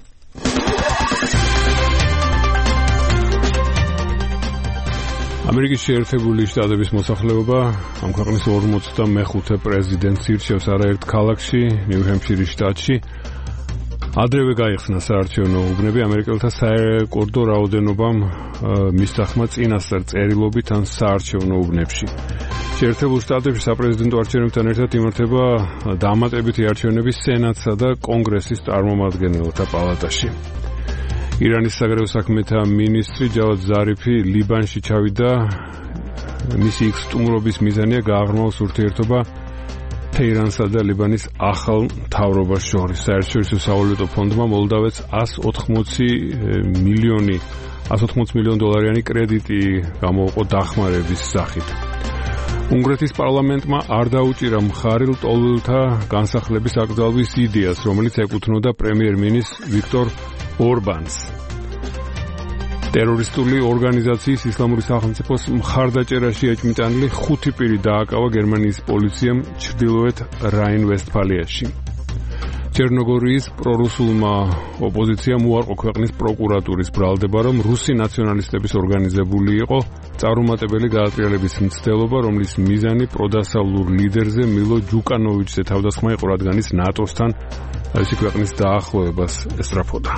ამერიკის შეერთებული შტატების მოსახლეობა ამ ქვეყნის ორმოცდამეხუთე პრეზიდენტს ირჩევს არაერთ ქალაქში, ნიუ-ჰემფშირის შტატში. ადრევე გაიხსნა საარჩევნო უბნები ამერიკელთა საერკორდო რაოდენობამ მისახმა წინასწარ წერილობით ან საარჩევნო უბნებში. შეერთებულ შტატებში საპრეზიდენტო არჩევნებთან ერთად იმართება დამატებითი არჩევნები სენატსა და კონგრესის წარმომადგენელთა პალატაში. ირანის საგარეო საქმეთა მინისტრი ჯავად ზარიფი ლიბანში ჩავიდა. მისი იქ სტუმრობის მიზანია გააღრმაოს ურთიერთობა თეირანსა და ლიბანის ახალ მთავრობას შორის. საერთაშორისო სავალუტო ფონდმა მოლდავეთს εκατს ოთხმოცი მილიონი εκατს ოთხმოცი მილიონი დოლარიანი კრედიტი გამოუყო დახმარების სახით. უნგრეთის პარლამენტმა არ დაუჭირა მხარი ლტოლვილთა განსახლების აკრძალვის იდეას, რომელიც ეკუთვნოდა პრემიერ-მინისტრ ვიქტორ ორბანს. ტერორისტული ორგანიზაციის ისლამური სახელმწიფოს მხარდაჭერაში ეჭმიტანილი ხუთი პირი დააკავა გერმანიის პოლიციამ ჩრდილოეთ რაინ-ვესტფალიაში. ჩერნოგორიის პრორუსულმა ოპოზიციამ უარყო ქვეყნის პროკურატურის ბრალდება, რომ რუსი ნაციონალისტების ორგანიზებული იყო წარუმატებელი გადატრიალების მცდელობა, რომლის მიზანი პროდასავლურ ლიდერზე მილო ჯუკანოვიჩზე თავდასხმა იყო, რადგან ის ნატოსთან მისი ქვეყნის დაახლოებას ესწრაფოდა.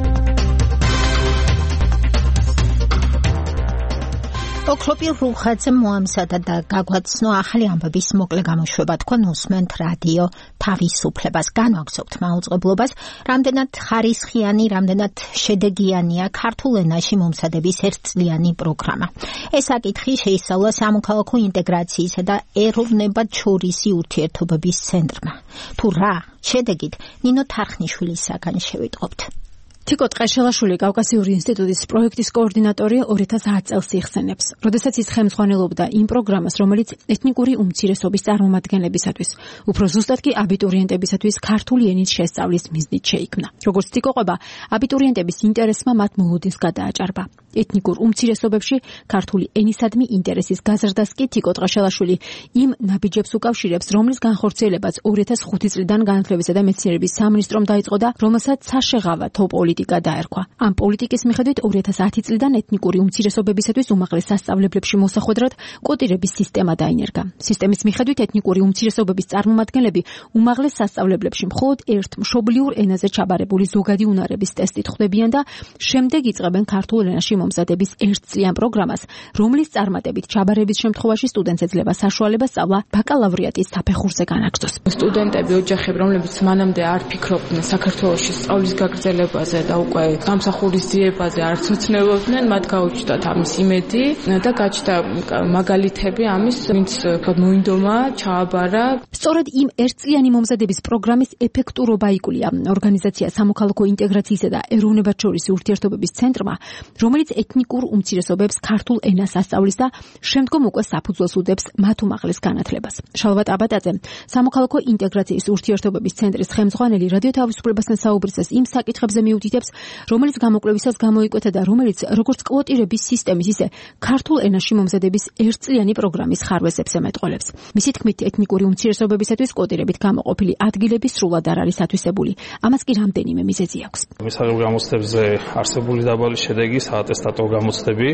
ოქროპი რუხაძე მოამზადა და გაგვაცნო ახალი ამბების მოკლე გამოშვება. თქვენ უსმენთ რადიო თავისუფლებას. განვაგზავნთ მაუწყებლობას. რამდენად ხარისხიანი, რამდენად შედეგიანია ქართულ ენაში მომზადების ერთწლიანი პროგრამა. ეს საკითხი შეისწავლა სამოქალაქო ინტეგრაციისა და ეროვნებათშორისი ურთიერთობების ცენტრმა. თუ რა შედეგით ნინო თარხნიშვილისაგან შევიტყობთ. თიკო ტყეშელაშვილი კავკასიური ინსტიტუტის პროექტის კოორდინატორი ორი ათას ათ წელს იხსენებს. როდესაც ის ხელმძღვანელობდა იმ პროგრამას, რომელიც ეთნიკური უმცირესობის წარმომადგენლებისათვის, უფრო ზუსტად კი აბიტურიენტებისათვის ქართული ენის შესწავლის მიზნით შეიქმნა. როგორც თიკო ყვება, აბიტურიენტების ინტერესმა მათ მოლოდინს გადააჭარბა. ეთნიკურ უმცირესობებში ქართული ენისადმი ინტერესის გაზრდას კი თიკო ტყეშელაშვილი იმ ნაბიჯებს უკავშირებს, რომლის განხორციელებაც ორი ათას ხუთი წლიდან განათლებისა და მეცნიერების სამინისტრომ დაიწყო და რომელსაც საშეღავა პოლიტიკა დაერქვა. ამ პოლიტიკის მიხედვით ორი ათას ათი წლიდან ეთნიკური უმცირესობებისათვის უმაღლეს სასწავლებლებში მოსახვედრად კოტირების სისტემა დაინერგა. სისტემის მიხედვით ეთნიკური უმცირესობების წარმომადგენლები უმაღლეს სასწავლებლებში მხოლოდ ერთ მშობლიურ ენაზე ჩაბარებული ზოგადი უნარების ტესტით ხვდებიან და შემდეგ იწყებენ ქართულ ენაში მომზადების ერთწლიან პროგრამას, რომლის წარმატებით ჩაბარების შემთხვევაში სტუდენტს ეძლევა საშუალება სწავლა ბაკალავრიატის საფეხურზე განაგრძოს. სტუდენტები, ოჯახები, რომლებიც მანამდე არ ფიქრობდნენ საქართველოში სწავლის გაგრძელებაზე და უკვე გამსახურის ძიებაზე არც ოცნებობდნენ, მათ გაუჩნდათ ამის იმედი და გაჩნდა მაგალითები ამის, ვინც მოინდომა, ჩააბარა. სწორედ იმ ერთწლიანი მომზადების პროგრამის ეფექტურობა იკვლია ორგანიზაცია სამოქალაქო ინტეგრაციისა და ეროვნებათშორისი ურთიერთობების ცენტრმა, რომელიც ეთნიკურ უმცირესობებს ქართულ ენას ასწავლის და შემდგომ უკვე საფუძველს უდებს მათ უმაღლეს განათლებას. შალვა ტაბატაძე, სამოქალაქო ინტეგრაციის ურთიერთობების ცენტრის ხელმძღვანელი, რადიო თავისუფლებასთან საუბრისას იმ საკითხებზე მიუთითებს, რომელიც გამოკვლევისას გამოიკვეთა და რომელიც როგორც კვოტირების სისტემის, ისე ქართულ ენაში მომზადების ერთწლიანი პროგრამის ხარვეზებს ემეტყველებს. მისი თქმით, ეთნიკური უმცირესობებისათვის კვოტირებით გამოყოფილი ადგილები სრულად არ არის ათვისებული. ამას კი რამდენიმე მიზეზი აქვს. მისაღებელ გამოცდებზე არსებული დაბალი შედეგი, საატესტატო გამოცდები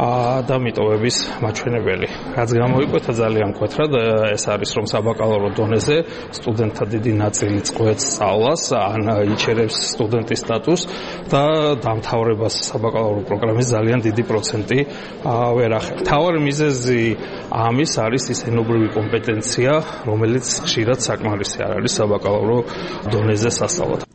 და მიტოვების მაჩვენებელი. რაც გამოიკვეთა ძალიან მკვეთრად, ეს არის, რომ საბაკალავრო დონეზე სტუდენტთა დიდი ნაწილი წყვეტს სწავლას, ან იჩერებს სტუდენტის სტატუსს და დამთავრებას საბაკალავრო პროგრამის ძალიან დიდი პროცენტი ვერ ახერხებს. მთავარი მიზეზი ამის არის ის ენობრივი კომპეტენცია, რომელიც ხშირად საკმარისი არ არის საბაკალავრო დონეზე სასწავლად.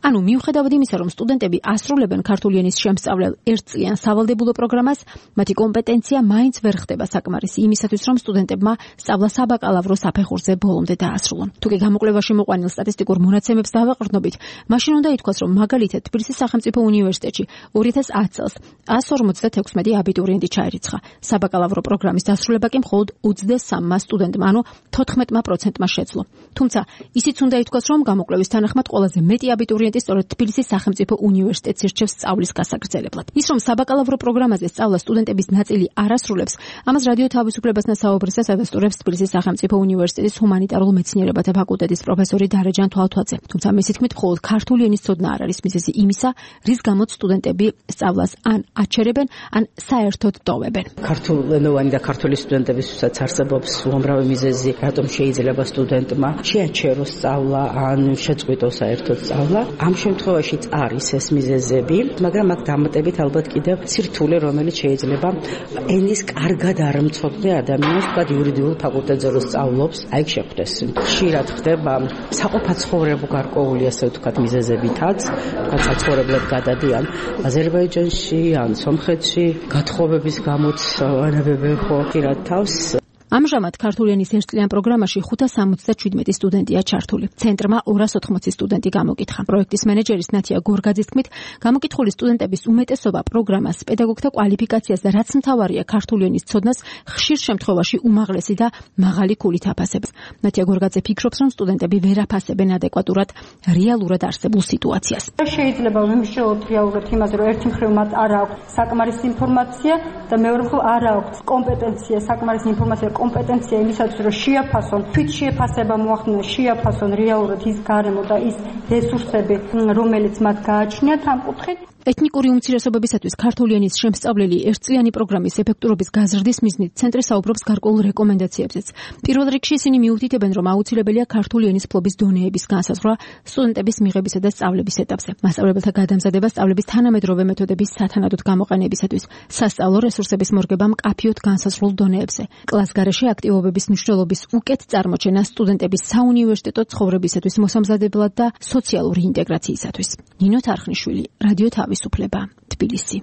ანუ მიუხედავად იმისა, რომ სტუდენტები ასრულებენ ქართული ენის შემსწავლელ ერთწლიან სავალდებულო პროგრამას, მათი კომპეტენცია მაინც ვერ ხდება საკმარისი იმისათვის, რომ სტუდენტებმა სწავლა საბაკალავრო საფეხურზე ბოლომდე დაასრულონ. თუ კი გამოკვლევაში მოყვანილ სტატისტიკურ მონაცემებს დავაყრდნობით, მაშინ უნდა ითქვას, რომ მაგალითად თბილისის სახელმწიფო უნივერსიტეტში ორი ათას ათი წელს ას ორმოცდათექვსმეტი აბიტურიენტი ჩაირიცხა. საბაკალავრო პროგრამის დასრულება კი მხოლოდ ოცდასამმა სტუდენტმა, ანუ თოთხმეტ პროცენტმა შეძლო. თუმცა ისიც უნდა ითქვას, რომ გამოკვლევის თანახმად ყველაზე მეტი აბიტურიენტი სწორედ თბილისის სახელმწიფო უნივერსიტეტს ირჩევს სწავლის გასაგრძელებლად. ის, რომ საბაკალავრო პროგრამაზე სწავლა სტუდენტების ნაწილი არ ასრულებს, ამას რადიო თავისუფლებასთან საუბრისას ადასტურებს თბილისის სახელმწიფო უნივერსიტეტის ჰუმანიტარულ მეცნიერებათა ფაკულტეტის პროფესორი დარეჯან თვალთვაძე. თუმცა მისი თქმით, მხოლოდ ქართული ენის ცოდნა არ არის მიზეზი იმისა, რის გამოც სტუდენტები სწავლას ან აჩერებენ, ან საერთოდ ტოვებენ. ქართულენოვანი და ქართული სტუდენტებისთვისაც არსებობს უამრავი მიზეზი, რატომ შეიძლება სტუდენტმა შეაჩეროს სწავლა ან შეწყვიტოს საერთოდ სწავლა. ამ შემთხვევაშიც არის ეს მიზეზები, მაგრამ აქ დამატებით ალბათ კიდევ სირთულე, რომელიც შეიძლება ენის კარგად არ მცოდნე ადამიანს, თქვა იურიდიულ ფაკულტეტზე რო სწავლობს, აი შეხვდეს. ხშირად ხდება საყოფაცხოვრებო გარკვეული, ასე ვთქვათ, მიზეზებითაც, თქვა საცხოვრებლად გადადიან აზერბაიჯანში ან სომხეთში, გათხოვების გამოც ანებებენ ხო ხშირად თავს. ამჟამად ქართული ენის ერთწლიან პროგრამაში ხუთას სამოცდაშვიდმეტი სტუდენტია ჩართული. ცენტრმა ორას ოთხმოცი სტუდენტი გამოკითხა. პროექტის მენეჯერის ნათია გორგაძის თქმით, გამოკითხული სტუდენტების უმეტესობა პროგრამას, პედაგოგთა კვალიფიკაციას და რაც მთავარია ქართული ენის ცოდნას ხშირ შემთხვევაში უმაღლესი და მაღალი ქულით აფასებს. ნათია გორგაძე ფიქრობს, რომ სტუდენტები ვერ აფასებენ ადეკვატურად რეალურად არსებულ სიტუაციას. შეიძლება ვიმსჯელოთ რეალურად იმაზე, რომ ერთი მხრივ მათ არ აქვს საკმარისი ინფორმაცია და მეორე მხრივ არ აქვს კომპეტენცია, საკმარისი ინფორმაცია კომპეტენცია იმისათვის, რომ შეაფასონ, თვით შეფასება მოახდინონ, შეაფასონ რეალურად ის გარემო და ის რესურსები, რომელიც მათ გააჩნიათ ამ კუთხით. ეთნიკური უმცირესობებისათვის ქართული ენის შემსწავლელი ერთწლიანი პროგრამის ეფექტურობის გაზრდის მიზნით ცენტრი საუბრობს გარკვეულ რეკომენდაციებზეც. პირველ რიგში ისინი მიუთითებენ, რომ აუცილებელია ქართული ენის ფლობის დონეების განსაზღვრა სტუდენტების მიღებისა და სწავლების ეტაპზე. მასწავლებელთა გადამზადება სწავლების თანამედროვე მეთოდების სათანადოდ გამოყენებისათვის, სასწავლო რესურსების მორგება მკაფიოდ განსაზღვრულ დონეებზე. კლასგარეშე აქტივობების მნიშვნელობის უკეთ წარმოჩენა სტუდენტების საუნივერსიტეტო ცხოვრებისათვის მოსამზადებლად და სოციალური ინტეგრაციისათვის. ნინო თარხნიშვილი, რადიო თავისუფლება, თბილისი.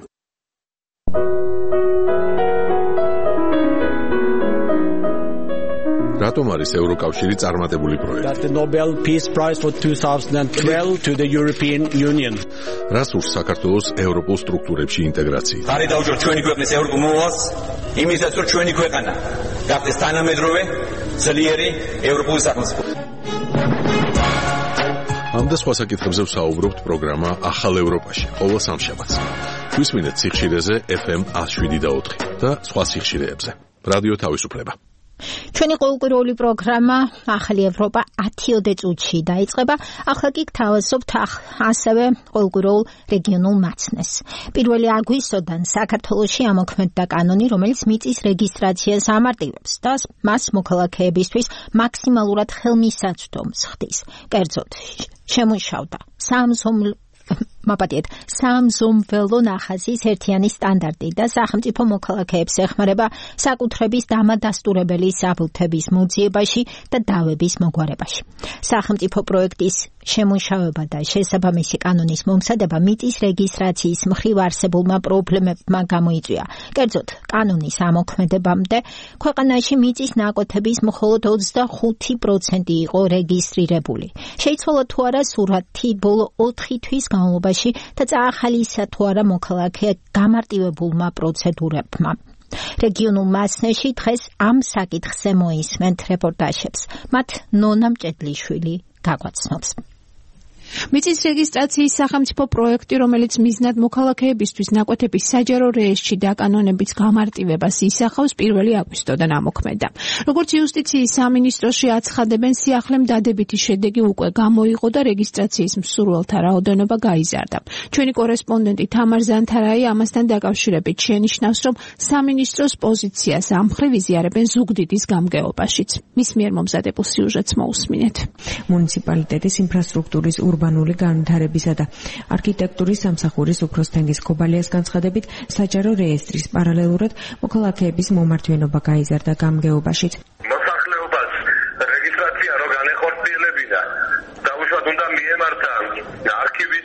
რატომ არის ევროკავშირი წარმატებული პროექტი? The Nobel Peace Prize for twenty twelve to the European Union. რას ურს საქართველოს ევროპულ სტრუქტურებში ინტეგრაცია? ხარი დაუჭირ ჩვენი ქვეყნის ევროპულ მოვალს, იმისაც რომ ჩვენი ქვეყანა გახდეს თანამედროვე, ძლიერი ევროპული სახელმწიფო. ამ და სხვა საკითხებზე ვსაუბრობთ პროგრამა ახალ ევროპაში, ყოველ სამშაბათს. გვისმინეთ სიხშირეზე ეფ ემ ათი შვიდი და ოთხი და სხვა სიხშირეებზე. რადიო თავისუფლება. ჩვენი ყოველკვირეული პროგრამა ახალი ევროპა ათიოდე წუთში დაიწყება. ახლა კი გთავაზობთ ასევე ყოველკვირეულ რეგიონულ მაცნეს. პირველი აგვისტოდან საქართველოში ამოქმედდა კანონი, რომელიც მიწის რეგისტრაციას ამარტივებს და მას მოქალაქეებისთვის მაქსიმალურად ხელმისაწვდომს ხდის. კერძოდ, შემუშავდა სამზომლო მაპატიეთ სამზომველო ნახაზის ერთიანი სტანდარტი და სახელმწიფო მოქალაქეებს ეხმარება საკუთრების დამადასტურებელი საბუთების მოძიებაში და დავების მოგვარებაში. სახელმწიფო პროექტის შემუშავება და შესაბამისი კანონის მომზადება მიწის რეგისტრაციის მხრივ არსებულმა პრობლემებმა გამოიწვია. კერძოდ, კანონის ამოქმედებამდე ქვეყანაში მიწის ნაკვეთების მხოლოდ ოცდახუთი პროცენტი იყო რეგისტრირებული. შეიცვალა თუ არა სურათი ბოლო ოთხი თვის განმავლობაში და წაახალისა თუ არა მოქალაქე გამარტივებულმა პროცედურებმა. რეგიონულ მასნეში დღეს ამ საკითხზე მოისმენთ რეპორტაჟებს. მათ ნონა მჭედლიშვილი გაგვაცნობს. მიწის რეგისტრაციის სახელმწიფო პროექტი, რომელიც მიზნად მოქალაქეებისთვის ნაკვეთების საჯარო რეესტრში დაკანონებით გამარტივებას ისახავს, პირველი აგვისტოდან ამოქმედა. როგორც იუსტიციის სამინისტროში აცხადებენ, სიახლემ დადებითი შედეგი უკვე გამოიყო და რეგისტრაციის მსურველთა რაოდენობა გაიზარდა. ჩვენი კორესპონდენტი თამარ ზანთარაი ამასთან დაკავშირებით შენიშნავს, რომ სამინისტროს პოზიციას ამ მხრივ იზიარებენ ზუგდიდის გამგეობაშიც. მის მიერ მომზადებულ სიუჟეტს მოусმინეთ. მუნიციპალიტეტის ინფრასტრუქტურის ურბანული განვითარებისა და არქიტექტურის სამსახურის უფროსთენგის ქობალიას განცხადებით, საჯარო რეესტრის პარალელურად მოქალაქეების მომართვენობა გაიზარდა გამგეობაშიც. მოსახლეობას რეგისტრაცია რო განეხორციელებინა და უშუალოდ უნდა მიემართა არქივის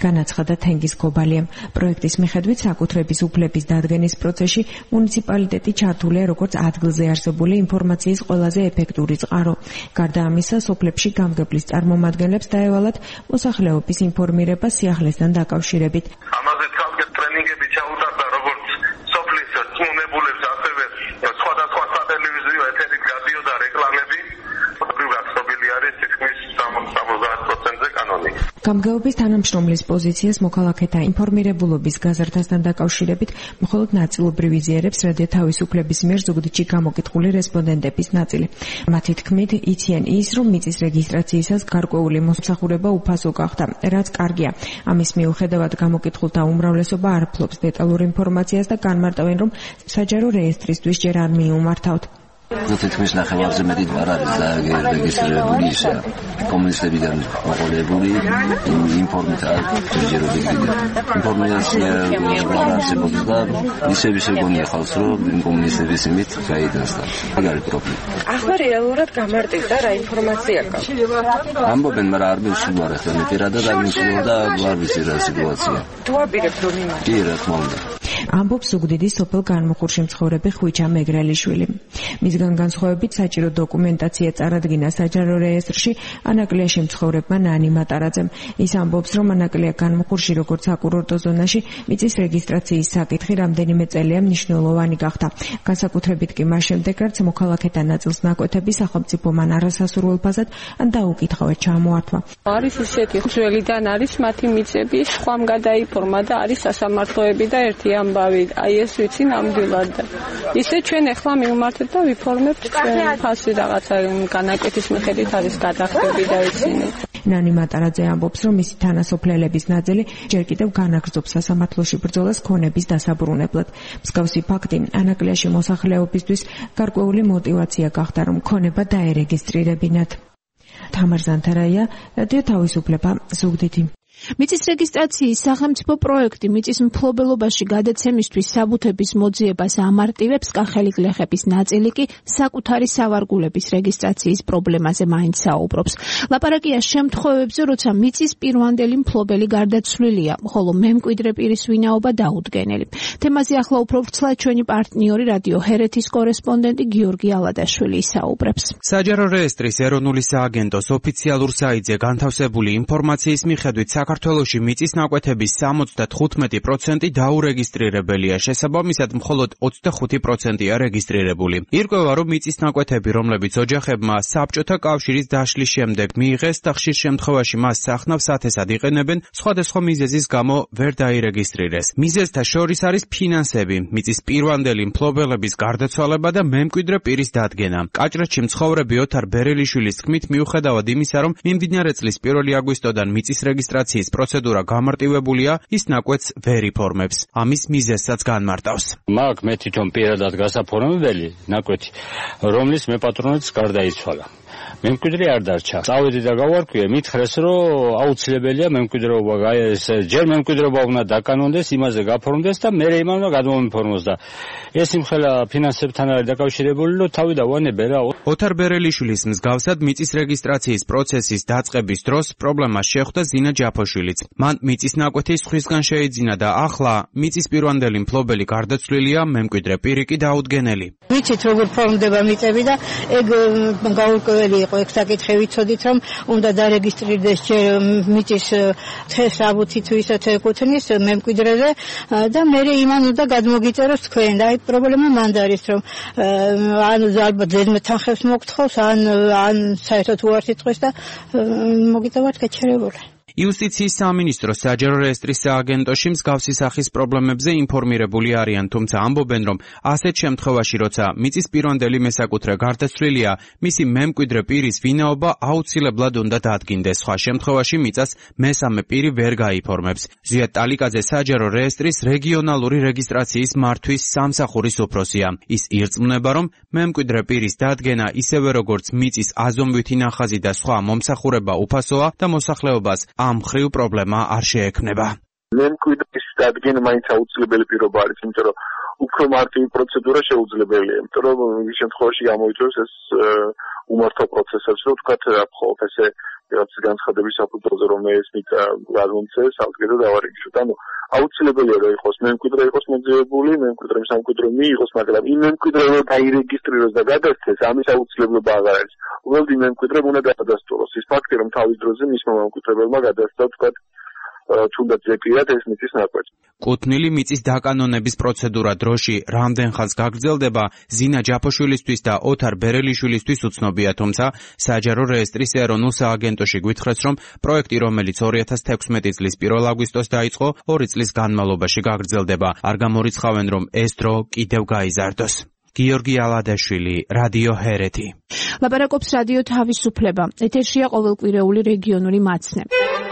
განაცხადა თენგიზ გობალიამ. პროექტის მიხედვით საკუთრების უფლების დადგენის პროცესში მუნიციპალიტეტი ჩართულია როგორც ადგილზე არსებული ინფორმაციის ყველაზე ეფექტური წყარო. გარდა ამისა, სოფლებში გამგებლის წარმომადგენლებს დაევალათ მოსახლეობის ინფორმირება სიახლესთან დაკავშირებით. ამაზე ცალკე ტრენინგები ჩაუტარდა როგორც სოფლის წმუნებულებს, ასევე სხვადასხვა სატელევიზიო ეთერით გადიოდა რეკლამები. გაცნობილი არის თითქმის სამოცდაათ პროცენტზე კანონი. გამგეობის თანამშრომლის პოზიციას მოქალაქეთა ინფორმირებულობის გაზრდასთან დაკავშირებით მხოლოდ ნაწილობრივ იზიარებს რადიო თავისუფლების მიერ ზუგდიდში გამოკითხული რესპონდენტების ნაწილი. მათი თქმით, იციან ის, რომ მიწის რეგისტრაციისას გარკვეული მოსახურება უფასო გახდა, რაც კარგია. ამის მიუხედავად გამოკითხულთა უმრავლესობა არ ფლობს დეტალურ ინფორმაციას და განმარტავენ, რომ საჯარო რეესტრისთვის ჯერ არ მიუმართავთ. თითქმის ნახევარზე მეტი არ არის დარეგისტრირებული ისე კომუნისტებიდან მოყოლებული ინფორმით არ ჯერჯერობით ინფორმაცია არ არსებობს და ისე ისე გონია ხალხს რომ კომუნისტების იმით გაიდასტა. ეგ არის პრობლემა. ახლა რეალურად გამარტივდა რა ინფორმაცია გაქვს. ამბობენ, მაგრამ არ მივსულვარ ახლა მე პირადად არ მივსულვარ და არ ვიცი რა სიტუაცია. თუ აპირებ რომ იმას. კი, რა თქმა უნდა. ამბობს ზუგდიდის სოფელ განმუხურში მცხოვრები ხვიჩა მეგრელიშვილი. მისგან განსხვავებით საჭირო დოკუმენტაცია წარადგინა საჯარო რეესტრში ანაკლიაში მცხოვრებმა ნანი მატარაძემ. ის ამბობს, რომ ანაკლია განმუხურში როგორც საკურორტო ზონაში მიწის რეგისტრაციის საკითხი რამდენიმე წელია მნიშვნელოვანი გახდა. განსაკუთრებით კი მას შემდეგ, რაც მოქალაქეთა ნაწილს ნაკვეთები სახელმწიფო მან არასასურველ ფაზად ან დაუკითხავად ჩამოართვა. არის ისეთი ძველიდან არის მათი მიწები, სხვამ გადაიფორმა და არის სასამართლოები და ერთი ამბავი. აი ეს ვიცი ნამდვილად. ისე ჩვენ ახლა მივმართეთ და ვიფორმებთ ჩვენ ფასი რაღაცა განაკვეთის მიხედვით არის გადახდები და იცინი. ნანი მატარაძე ამბობს, რომ მისი თანასოფლელების ნაწილი ჯერ კიდევ განაგრძობს სასამართლოში ბრძოლას ქონების დასაბრუნებლად. მსგავსი ფაქტი ანაკლიაში მოსახლეობისთვის გარკვეული мотиваცია გახდა, რომ ქონება დაერეგისტრირებინათ. თამარ ზანთარაია, რადიო თავისუფლება, ზუგდიდი. მიწის რეგისტრაციის სახელმწიფო პროექტი მიწის მფლობელობაში გადაცემისთვის საბუთების მოძიებას ამარტივებს, კახელი გლეხების ნაწილი კი საკუთარი სავარგულების რეგისტრაციის პრობლემაზე მაინც საუბრობს. ლაპარაკია შემთხვევებზე, როცა მიწის პირვანდელი მფლობელი გარდაცვლილია, ხოლო მემკვიდრე პირის ვინაობა დაუდგენელი. თემაზე ახლა უფრო ვრცლად ჩვენი პარტნიორი რადიო ჰერეთის კორესპონდენტი გიორგი ალადაშვილი ისაუბრებს. საჯარო რეესტრის ეროვნული სააგენტოს ოფიციალურ საიტზე განთავსებული ინფორმაციის მიხედვით საქართველოში მიწის ნაკვეთების სამოცდათხუთმეტი პროცენტი დაურეგისტრირებელია, შესაბამისად მხოლოდ ოცდახუთი პროცენტია რეგისტრირებული. ირკვევა, რომ მიწის ნაკვეთები, რომლებიც ოჯახებმა საბჭოთა კავშირის დაშლის შემდეგ მიიღეს და ხშირ შემთხვევაში მას სახნავ სათესად იყენებენ, სხვადასხვა მიზეზის გამო ვერ დაირეგისტრირეს. მიზეზთა შორის არის ფინანსები, მიწის პირვანდელი მფლობელების გარდაცვალება და მემკვიდრე პირის დადგენა. კაჭრეთში მცხოვრები ოთარ ბერელიშვილის თქმით, მიუხედავად იმისა, რომ მიმდინარე წლის პირველი აგვისტოდან მიწის რეგისტრაციის პროცედურა გამარტივებულია, ის ნაკვეთს ვერ იფორმებს. ამის მიზეზსაც განმარტავს. მაგ მე თვითონ პირადად გასაფორმებელი ნაკვეთი, რომლის მე პატრონიც გარდაიცვალა. მემკვიდრე არ დარჩა. წავედი და გავარკვიე, მითხრეს, რომ აუცილებელია მემკვიდრეობა, ეს ჯერ მემკვიდრეობა უნდა დაკანონდეს, იმაზე გაფორმდეს და მე იმან უნდა გადმომიფორმოს და ეს იმხელა ფინანსებთან არის დაკავშირებული, რომ თავი დავანებე რა. ოთარ ბერელიშვილის მსგავსად მიწის რეგისტრაციის პროცესის დაწყების დროს პრობლემას შეხვდა ზინა ჯაფოშვილიც. მან მიწის ნაკვეთი სხვისგან შეიძინა და ახლა მიწის პირვანდელი მფლობელი გარდაცვლილია, მემკვიდრე პირი კი დაუდგენელი. ვიცით როგორ ფორმდება მიწები და ეგ გაურკვეველი იყო ეგ საკითხი ვიცოდით რომ უნდა დარეგისტრირდეს მიწის თესავუთი თუ ისეთ ეკუთვნის მემკვიდრეზე და მე იმან უნდა გადმოგიწეროს თქვენ და აი პრობლემა მანდ არის რომ ან ალბათ ზედმეტ თანხებს მოგთხოვს ან ან საერთოდ უარს იტყვის და მოგიტევათ გაჩერებული. იუსტიციის სამინისტრო საჯარო რეესტრის სააგენტოში მსგავსი სახის პრობლემებზე ინფორმირებული არიან, თუმცა ამბობენ, რომ ასეთ შემთხვევაში, როცა მიწის პირვანდელი მესაკუთრე გარდაცვლილია, მისი მემკვიდრე პირის ვინაობა აუცილებლად უნდა დადგინდეს. სხვა შემთხვევაში მიწას მესამე პირი ვერ გაიფორმებს. ზვიად ტალიკაძე საჯარო რეესტრის რეგიონალური რეგისტრაციის მართვის სამსახურის უფროსია. ის ირწმუნება, რომ მემკვიდრე პირის დადგენა ისევე როგორც მიწის აზომვითი ნახაზი და სხვა მომსახურება უფასოა და მოსახლეობას ამ ხრივ პრობლემა არ შეექმნება. მემკვიდრის დადგენა მაინც აუცილებელი პირობა არის, იმიტომ რომ უფრო მარტივი პროცედურა შეუძლებელია, იმიტომ რომ იმ შემთხვევაში გამოიწვევს ეს უმართო პროცესებს, რომ თქვათ, ხო, ესე რაღაც განცხადების საფუძველზე, რომ ეს მიწა გადმომცეს, ალგედა დავარეგისტროთ. ანუ აუცილებელია რომ იყოს მემკვიდრე იყოს მოძიებული, მემკვიდრე სამკვიდრე მიიღოს, მაგრამ იმ მემკვიდრე დაირეგისტრიროს და გადასცეს, ამის აუცილებლობა აღარ არის. უბრალოდ იმ მემკვიდრემ უნდა გადასტუროს. ის ფაქტი, რომ თავის დროზე მისმა მემკვიდრებელმა გადასცა, თქვათ, თუნდაც ზეპირად ეს მიწის ნაკვეთი. კუთვნილი მიწის დაკანონების პროცედურა დროში რამდენ ხანს გაგრძელდება, ზინა ჯაფოშვილისთვის და ოთარ ბერელიშვილისთვის უცნობია, თუმცა საჯარო რეესტრის ეროვნულ სააგენტოში გვითხრეს, რომ პროექტი, რომელიც ორი ათას თექვსმეტი წლის პირველ აგვისტოს დაიწყო, ორი წლის განმავლობაში გაგრძელდება. არ გამორიცხავენ, რომ ეს დრო კიდევ გაიზარდოს. გიორგი ალადაშვილი, რადიო ჰერეთი. ლაპარაკობს რადიო თავისუფლება. ეთერშია ყოველკვირეული რეგიონული მაცნე.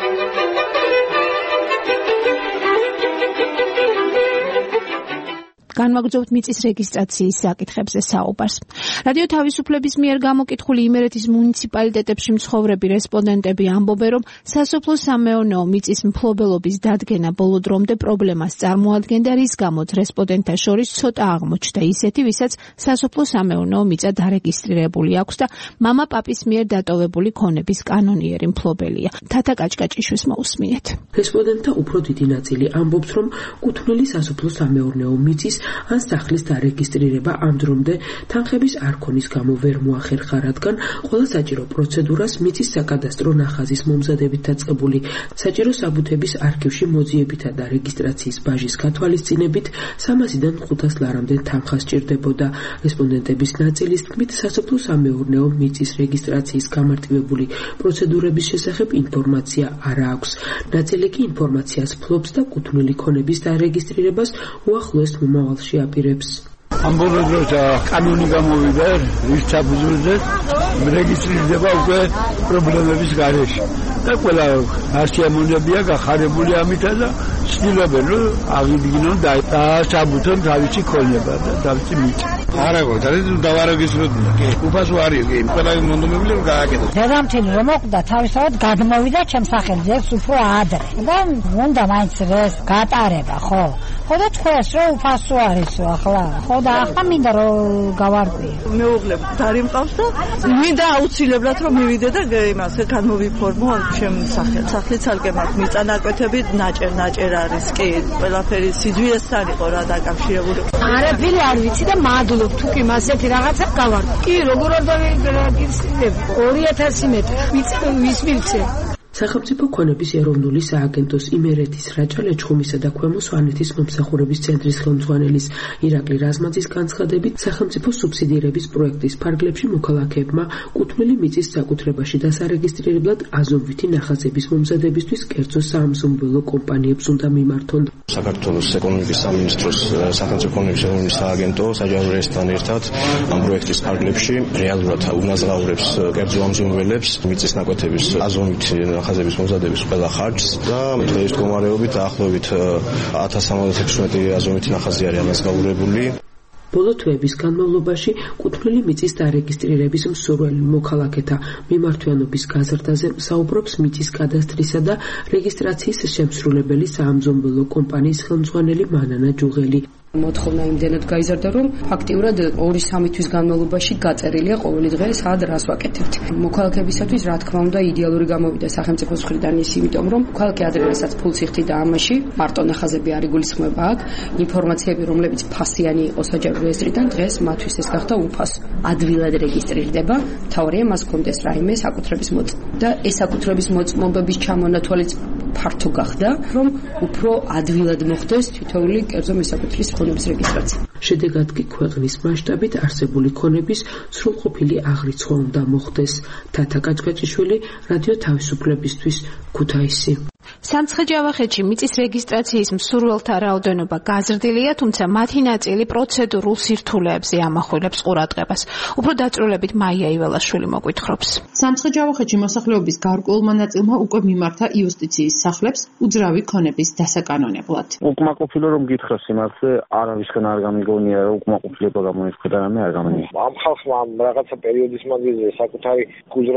განვაგრძობთ მიწის რეგისტრაციის საკითხებზე საუბარს. რადიო თავისუფლების მიერ გამოკითხული იმერეთის მუნიციპალიტეტებში მცხოვრები რესპონდენტები ამბობენ, რომ სასოფლო-სამეურნეო მიწის მფლობელობის დადგენა ბოლო დრომდე პრობლემას წარმოადგენდა, რის გამოც რესპონდენტთა შორის ცოტა აღმოჩნდა ისეთი, ვისაც სასოფლო-სამეურნეო მიწა დარეგისტრირებული აქვს და მამა პაპის მიერ დატოვებული ქონების კანონიერი მფლობელია. თათა კაჭკაჭიშვილს მოусმინეთ. რესპონდენტთა უფრო დიდი ნაწილი ამბობს, რომ კუთვნილი სასოფლო-სამეურნეო მიწის ან სახლის დარეგისტრირება ამ დრომდე თანხების არქონის გამო ვერ მოახერხა, რადგან ყველა საჭირო პროცედურას მიწის საკადასტრო ნახაზის მომზადებით დაწყებული საჭირო საბუთების არქივში მოძიებითა და რეგისტრაციის ბაჟის გათვალისწინებით სამასიდან ხუთას ლარამდე თანხა სჭირდებოდა. რესპონდენტების ნაწილის თქმით, სასოფლო-სამეურნეო მიწის რეგისტრაციის გამარტივებული პროცედურების შესახებ ინფორმაცია არ აქვს. ნაწილი კი ინფორმაციას ფლობს და კუთვნილი ქონების დარეგისტრირებას უახლოეს მომავალში აპირებს. ამ ბოლო დროს კანონი გამოვიდა, რის საფუძველზე რეგისტრირდება უკვე პრობლემების გარეშე. და ყველა ასიამონებია გახარებული ამითა და ცდილობენ რომ აღიდგინონ და საბუთონ თავისი ქონება და თავისი მიწა. არა გო, და დავარეგისტროთ. უფასო არის, ყველა მონდომებული რომ გააკეთოს. დედამთილი რომ მოკვდა, თავისთავად გადმოვიდა ჩემს სახელზე უფრო ადრე. და უნდა მაინც ეს გატარება, ხო? ხო და თქვენს რომ უფასო არისო ახლა. ხო და ახლა მინდა რომ გავარკვიე. მეუღლე დარი მყავს და მინდა აუცილებლად რომ მივიდე და იმას გადმოვიფორმო ჩემ სახელს. სახლის ცალკე მაქვს მიწა ნაკვეთები, ნაჭერ ნაჭერ არის კი, ყველაფერი სიძვიესთან იყო რა დაკავშირებული. არაფერი არ ვიცი და მადლობ თუ კი მასეთი რაღაცა გავარკვიე. კი როგორ არ დავიგრაგირებ ორი ათასი მეტრი. ვიცი ვის მივცე. სახელმწიფო ქონების ეროვნული სააგენტოს იმერეთის რაჭა ლეჩხუმისა და ქვემო სვანეთის მომსახურების ცენტრის ხელმძღვანელის ირაკლი რაზმაძის განცხადებით, სახელმწიფო სუბსიდირების პროექტის ფარგლებში მოქალაქეებმა კუთვნილი მიწის საკუთრებაში დასარეგისტრირებლად აზომვითი ნახაზების მომზადებისთვის კერძო საამზომბელო კომპანიებს უნდა მიმართონ. საქართველოს ეკონომიკის სამინისტროს სახელმწიფო ქონების ეროვნული სააგენტო საჯარო რეესტრთან ერთად ამ პროექტის ფარგლებში რეალურად უნაზღაურებს კერძო ამზომბელებს მიწის ნაკვეთების აზომვითი ნახაზების მომზადების ყველა ხარჯს და დღეის მდგომარეობით დაახლოებით ათას სამოცდათექვსმეტი აზომვითი ნახაზი არის ანაზღაურებული. ბოლო თვეების განმავლობაში კუთვნილი მიწის დარეგისტრირების მსურველი მოქალაქეთა მიმართვიანობის გაზრდაზე საუბრობს მიწის კადასტრისა და რეგისტრაციის შემსრულებელი საამზომბელო კომპანიის ხელმძღვანელი მანანა ჯუღელი. მოთხოვნა იმდენად გაიზარდა, რომ ფაქტიურად ორი სამი თვის განმავლობაში გაწერილია ყოველი დღე სად რას ვაკეთებთ. მოქალაქეებისათვის რა თქმა უნდა იდეალური გამოვიდა სახელმწიფოს მხრიდან ის, იმიტომ რომ მოქალაქე ადრე რასაც ფულს იხდიდა ამაში, მარტო ნახაზები არ იგულისხმება აქ, ინფორმაციები რომლებიც ფასიანი იყო საჯარო რეესტრიდან, დღეს მათთვის ეს გახდა უფასო. ადვილად რეგისტრირდება, მთავარია მას ჰქონდეს რაიმე საკუთრების მოწმობა და ეს საკუთრების მოწმობების ჩამონათვალიც ფართო გახდა, რომ უფრო ადვილად მოხდეს თითოეული კერძო მესაკუთრის ქონების რეგისტრაცია. შედეგად კი ქვეყნის მასშტაბით არსებული ქონების სრულყოფილი აღრიცხვა უნდა მოხდეს. თათა კაჭკაჭიშვილი, რადიო თავისუფლებისთვის, ქუთაისი. სამცხე-ჯავახეთში მიწის რეგისტრაციის მსურველთა რაოდენობა გაზრდილია, თუმცა მათი ნაწილი პროცედურულ სირთულეებზე ამახვილებს ყურადღებას. უფრო დაწვრილებით მაია იველაშვილი მოგვითხრობს. სამცხე-ჯავახეთში მოსახლეობის გარკვეულმა ნაწილმა უკვე მიმართა იუსტიციის სახლებს უძრავი ქონების დასაკანონებლად. უკმაყოფილო რომ გითხრას იმაზე, არავისგან არ გამიგონია რომ უკმაყოფილება გამოიწვია რამე არ გამიგონია. ამ ხალხმა რაღაცა პერიოდის მანძილზე საკუთარი უძრავი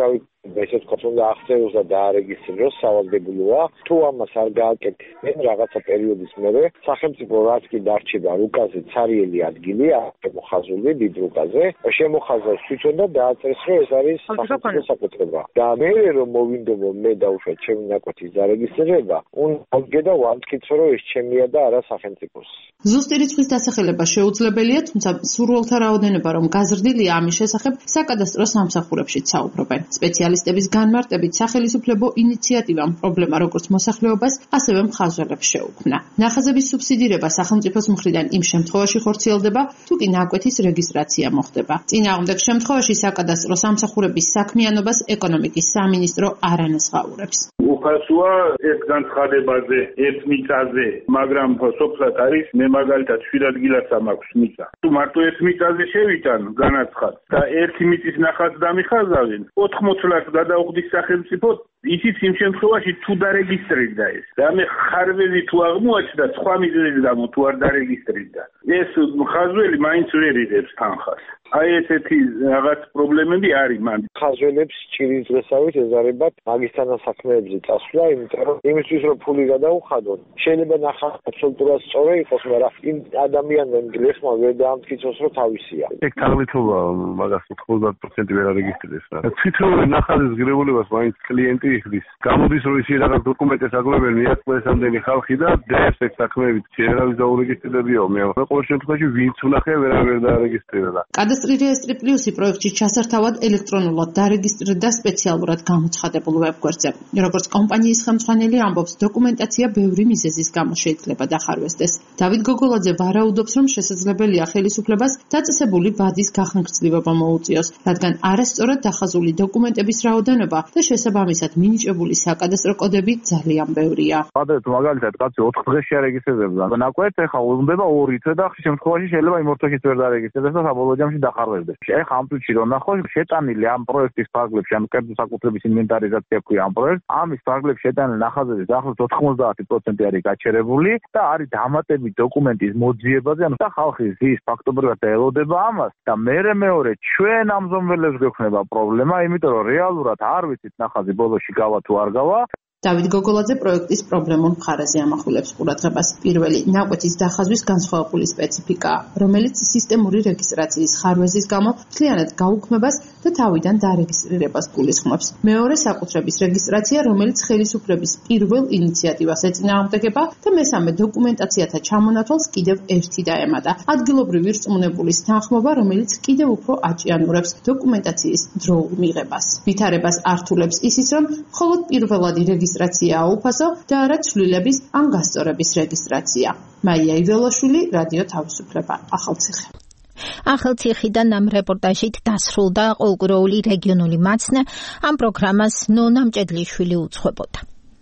ესე თქვა უნდა აღწეროს და დაარეგისტრიროს სავალდებულოა. თუ ამას არ გააკეთებენ რაღაცა პერიოდის მერე სახელმწიფო რაც კი დარჩება რუკაზე ცარიელი ადგილი შემოხაზული დიდ რუკაზე შემოხაზავს თვითონ და დააწერს რომ ეს არის სახელმწიფო საკუთრება. და მე რომ მოვინდომო მე დავუშვათ ჩემი ნაკვეთის დარეგისტრირება, უნდა და ვამტკიცო რომ ეს ჩემია და არა სახელმწიფოს. ზუსტი რიცხვის დასახელება შეუძლებელია, თუმცა სურვილთა რაოდენობა რომ გაზრდილია ამის შესახებ საკადასტრო სამსახურებშიც საუბრობენ. სპეციალისტების განმარტებით სახელმწიფო ინიციატივამ პრობლემა როგორც მოსახლეობას, ასევე მხარდაჭერებს შეუქმნა. ნახაზების სუბსიდირება სახელმწიფოს მხრიდან იმ შემთხვევაში ხორციელდება, თუ კი ნაკვეთის რეგისტრაცია მოხდება. წინააღმდეგ შემთხვევაში საკადასტრო სამსახურების საქმიანობას ეკონომიკის სამინისტრო არ ანაზღაურებს. უფასოა ერთ განცხადებაზე, ერთ მიწაზე, მაგრამ სოფლად არის მე მაგალითად შვიდ ადგილას მაქვს მიწა. თუ მარტო ერთ მიწაზე შევიტან განაცხად და ერთი მიწის ნახაზს დამიხაზავენ, ოთხმოც ლარს გადაუხდის სახელმწიფო, ისიც იმ შემთხვევაში თუ დარეგისტრირდა ეს. და მე ხარვეზი თუ აღმოაჩნდა სხვა მიზეზის გამო თუ არ დარეგისტრირდა. ეს ხაზველი მაინც ვერ იღებს თანხას. აი ესეთი რაღაც პრობლემები არის მან. ხაზველებს ჭირის დღესავით ეზარებათ მაგისტრალ საქმეებზე წასვლა, იმიტომ რომ იმისთვის რომ ფული გადაუხადონ, შეიძლება ნახა აბსოლუტურად სწორი იყოს, მაგრამ იმ ადამიანთან გლეხმა ვერ დაამტკიცოს რომ თავისია. ეგ თაღლითობა მაგას ოცდაოთხ პროცენტი ვერ არეგისტრირებს რა. თვითონ ნახაზის ღირებულებას მაინც კლიენტი იხდის. გამოდის რომ ისინი რაღაც დოკუმენტებს აგლებენ მიაწყვეს ამდენი ხალხი და დღეს ეგ საქმეებით შეერავის დაურეგისტრირებიო მე. ყოველ შემთხვევაში ვინც უნახე ვერ ვერ დაარეგისტრირდა. კადასტრი რეესტრი პლუსი პროექტში ჩასართავად ელექტრონულად დარეგისტრირდა სპეციალურად გამოცხადებულ ვებგვერდზე. როგორც კომპანიის ხელმძღვანელი ამბობს, დოკუმენტაცია ბევრი მიზეზის გამო შეიძლება დახარვესდეს. დავით გოგოლაძე ვარაუდობს, რომ შესაძლებელია ხელისუფლებას დაწესებული ვადის გახანგრძლივება მოუწიოს, რადგან არასწორად დახაზული დოკუმენტების რაოდენობა და შესაბამისად მინიჭებული საკადასტრო კოდები ძალიან ბევრია. გადაეთ მაგალითად კაცი ოთხ დღეში არეგისტრირებდა. ნაკვეთ ეხა უნდა ორი თვე და შემთხვევაში შეიძლება იმ ორ თვეში ვერ დარეგისტრირდეს და საბოლოო ჯამში დახარვესდეს. ეხა ამ წუთში რომ ნახო, შეტანილი ამ პროექტის ფარგლებში, ამ კერძო საკუთრების ინვენტარიზაცია ქვია ამ პროექტს, ამის ფარგლებში შეტანილი ნახაზების ახლოს ოთხმოცდაათი პროცენტი არის გაჩერებული და არის დამატებით დოკუმენტის მოძიებაზე, ანუ და ხალხი ზის ფაქტობრივად ელოდება ამას და მერე მეორე ჩვენ ამზომველებს გვექნება პრობლემა, იმიტომ რომ რეალურად არ ვიცით ნახაზი ბოლოში გავა თუ არ გავა. დავით გოგოლაძე პროექტის პრობლემურ მხარეზე ამახვილებს ყურადღებას. პირველი, ნაკვეთის დახაზვის განსხვავებული სპეციფიკაა, რომელიც სისტემური რეგისტრაციის ხარვეზის გამო მთლიანად გაუქმებას და თავიდან დარეგისტრირებას გულისხმობს. მეორე, საკუთრების რეგისტრაცია, რომელიც ხელისუფლების პირველ ინიციატივას ეწინააღმდეგება და მესამე, დოკუმენტაციათა ჩამონათვალს კიდევ ერთი დაემატა. ადგილობრივი რწმუნებულის თანხმობა, რომელიც კიდევ უფრო აჭიანურებს დოკუმენტაციის დროულ მიღებას. ვითარებას ართულებს ისიც, რომ მხოლოდ პირველადი რეგისტრაცია რეგისტრაციაა უფასო და არა ცვლილების ან გასწორების რეგისტრაცია. მაია იველაშვილი, რადიო თავისუფლება, ახალციხე. ახალციხიდან ამ რეპორტაჟით დასრულდა ყოველკვირეული რეგიონული მაცნე. ამ პროგრამას ნონა მჭედლიშვილი უძღვებოდა.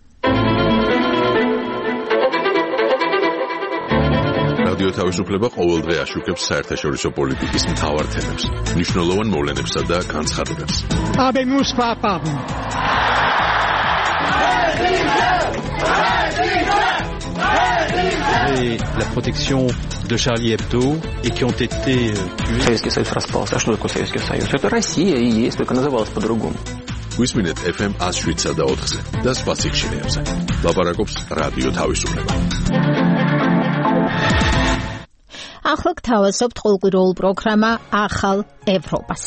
რადიო თავისუფლება ყოველდღე აშუქებს საერთაშორისო პოლიტიკის მთავარ თემებს, მნიშვნელოვან მოვლენებსა და განცხადებებს. Habemos papado. Et la protection de Charlie Hebdo et qui ont été tués. Советский Союз распался. А что такое Советский Союз? Это Россия и есть, только называлась по-другому. Висминет эф эм one oh seven და ოთხზე და სხვა სიგნალებზე. ლაპარაკობს რადიო თავისუფლება. ახლა გთავაზობთ ყოველკვირეულ პროგრამა ახალ ევროპას.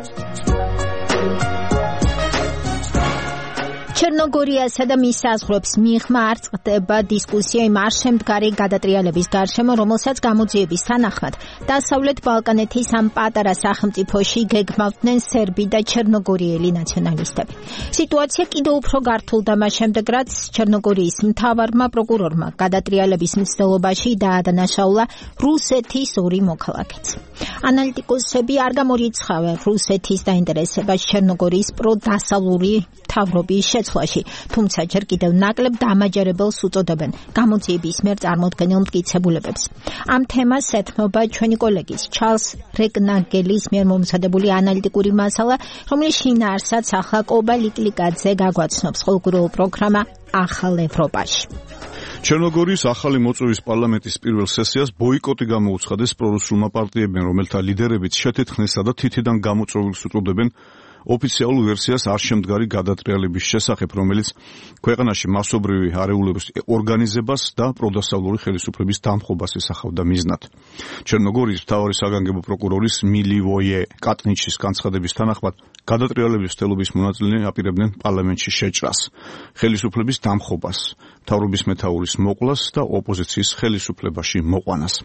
ჩერნოგორიასა და მის საზღვრებს მიღმა არ წყდება დისკუსია იმ არ შემდგარი გადატრიალების გარშემო, რომელსაც გამოძიების თანახმად დასავლეთ ბალკანეთის ამ პატარა სახელმწიფოში გეგმავდნენ სერბი და ჩერნოგორიელი ნაციონალისტები. სიტუაცია კიდევ უფრო გართულდა მას შემდეგ, რაც ჩერნოგორიის მთავარმა პროკურორმა გადატრიალების მცდელობაში დაადანაშაულა რუსეთის ორი მოქალაქეც. ანალიტიკოსები არ გამორიცხავენ რუსეთის დაინტერესებას ჩერნოგორიის პროდასავლური მთავრობის შეცვლაში, თუმცა ჯერ კიდევ ნაკლებ დამაჯერებელს უწოდებენ გამოძიების მიერ წარმოდგენილ მტკიცებულებებს. ამ თემას ეთმობა ჩვენი კოლეგის ჩარლს რეკნაგელის მიერ მომზადებული ანალიტიკური მასალა, რომლის შინაარსაც ახლა კობა ლიკლიკაძე გაგვაცნობს ყოველკვირეულ პროგრამა ახალ ევროპაში. ჩერნოგორიის ახალი მოწვევის პარლამენტის პირველ სესიას ბოიკოტი გამოუცხადეს პრორუსულმა პარტიებმა, რომელთა ლიდერებიც შეთეთხნესა და თითიდან გამოწვევილს უწოდებენ ოფიციალურ ვერსიას არ შემდგარი გადატრიალების შესახებ, რომელიც ქვეყანაში მასობრივი არეულობის ორგანიზებას და პროდასავლური ხელისუფლების დამხობას ისახავდა მიზნად. ჩერნოგორიის მთავარი საგანგებო პროკურორის მილივოიე კატნიჩის განცხადების თანახმად, გადატრიალების მცდელობის მონაწილეები აპირებდნენ პარლამენტში შეჭრას, ხელისუფლების დამხობას, მთავრობის მეთაურის მოკლას და ოპოზიციის ხელისუფლებაში მოყვანას.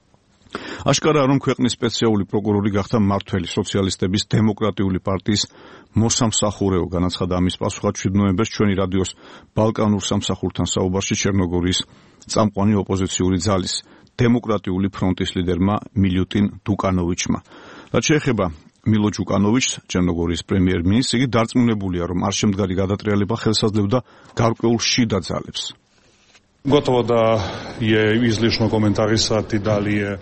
აშკარაა, რომ ქვეყნის სპეციალური პროკურორი გახდა მმართველი სოციალისტების დემოკრატიული პარტიის მოსამსახურეო, განაცხადა ამის პასუხად შვიდ ნოემბერს ჩვენი რადიოს ბალკანურ სამსახურთან საუბარში ჩერნოგორიის წამყვანი ოპოზიციური ძალის დემოკრატიული ფრონტის ლიდერმა მილუტინ დუკანოვიჩმა. რაც შეეხება მილო ჯუკანოვიჩს, ჩერნოგორიის პრემიერ-მინისტრს, იგი დარწმუნებულია, რომ არ შემდგარი გადატრიალება ხელსაძლებდა გარკვეულ შიდა ძალებს. Gotovo da je izlišno komentarisati da li je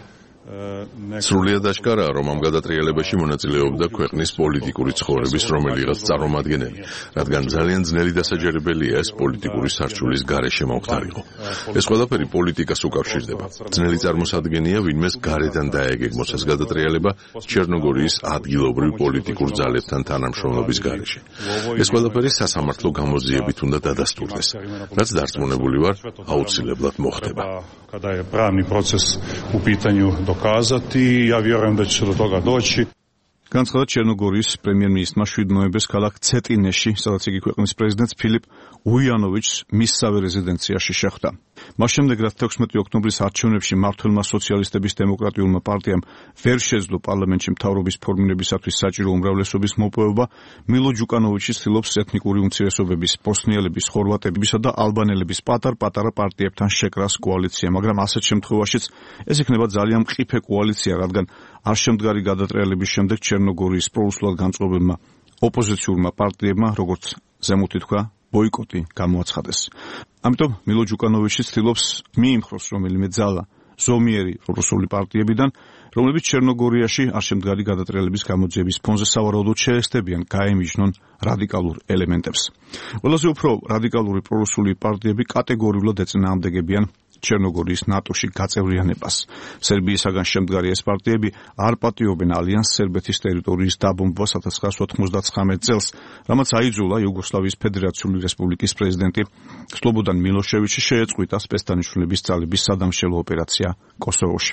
სრულიად აშკარაა, რომ ამ გადატრიალებაში მონაწილეობდა ქვეყნის პოლიტიკური ცხოვრების რომელიღაც წარმომადგენელი, რადგან ძალიან ძნელი დასაჯერებელია ეს პოლიტიკური სარჩულის გარეშე მომხდარიყო. ეს ყველაფერი პოლიტიკას უკავშირდება. ძნელი წარმოსადგენია ვინმეს გარედან დაეგეგმოს ეს გადატრიალება ჩერნოგორიის ადგილობრივ პოლიტიკურ ძალებთან თანამშრომლობის გარეშე. ეს ყველაფერი სასამართლო გამოძიებით უნდა დადასტურდეს, რაც დარწმუნებული ვარ, აუცილებლად მოხდება. Kada je pravni proces u pitanju dokazati, ja vjerujem da će se do toga doći. განცხადა ჩერნოგორიის პრემიერ-მინისტრმა შვიდ ნოემბერს ქალაქ ცეტინეში, სადაც იგი ქვეყნის პრეზიდენტს ფილიპ უიანოვიჩს მისსავე რეზიდენციაში შეხვდა. მას შემდეგ, რაც თექვსმეტი ოქტომბრის არჩევნებში მმართველმა სოციალისტების დემოკრატიულმა პარტიამ ვერ შეძლო პარლამენტში მთავრობის ფორმირებისათვის საჭირო უმრავლესობის მოპოვება, მილო ჯუკანოვიჩი ცდილობს ეთნიკური უმცირესობების, ბოსნიელების, ხორვატებისა და ალბანელების პატარ-პატარა პარტიებთან შეკრას კოალიცია, მაგრამ ასეთ შემთხვევაშიც ეს იქნება ძალიან მყიფე კოალიცია, რადგან არ შემდგარი გადატრიალების შემდეგ ჩერნოგორიის პროუსულად განწყობილმა ოპოზიციურმა პარტიებმა, როგორც ზემოთ ითქვა, ბოიკოტი გამოაცხადეს. ამიტომ მილო ჯუკანოვიჩი ცდილობს მიიმხროს რომელიმე ძალა ზომიერი პრორუსული პარტიებიდან, რომლებიც ჩერნოგორიაში არ შემდგარი გადატრიალების გამოძიების ფონზე სავარაუდოდ შეესწებიან გაემიჯნონ რადიკალურ ელემენტებს. ყველაზე უფრო რადიკალური პრორუსული პარტიები კატეგორიულად ეწინააღმდეგებიან ჩერნოგორიის ნატოში გაწევრიანებას. სერბიისაგან შემდგარი ეს პარტიები არ პატიობენ ალიანს სერბეთის ტერიტორიის დაბომბვას ოთხ ათას ოცდათხმეტ წელს, რამაც აიძულა იუგოსლავიის ფედერაციული რესპუბლიკის პრეზიდენტი სლობოდან მილოშევიჩი შეეწყვიტა სპეცდანიშნულების ძალების სადამშელო ოპერაცია კოსოვოში.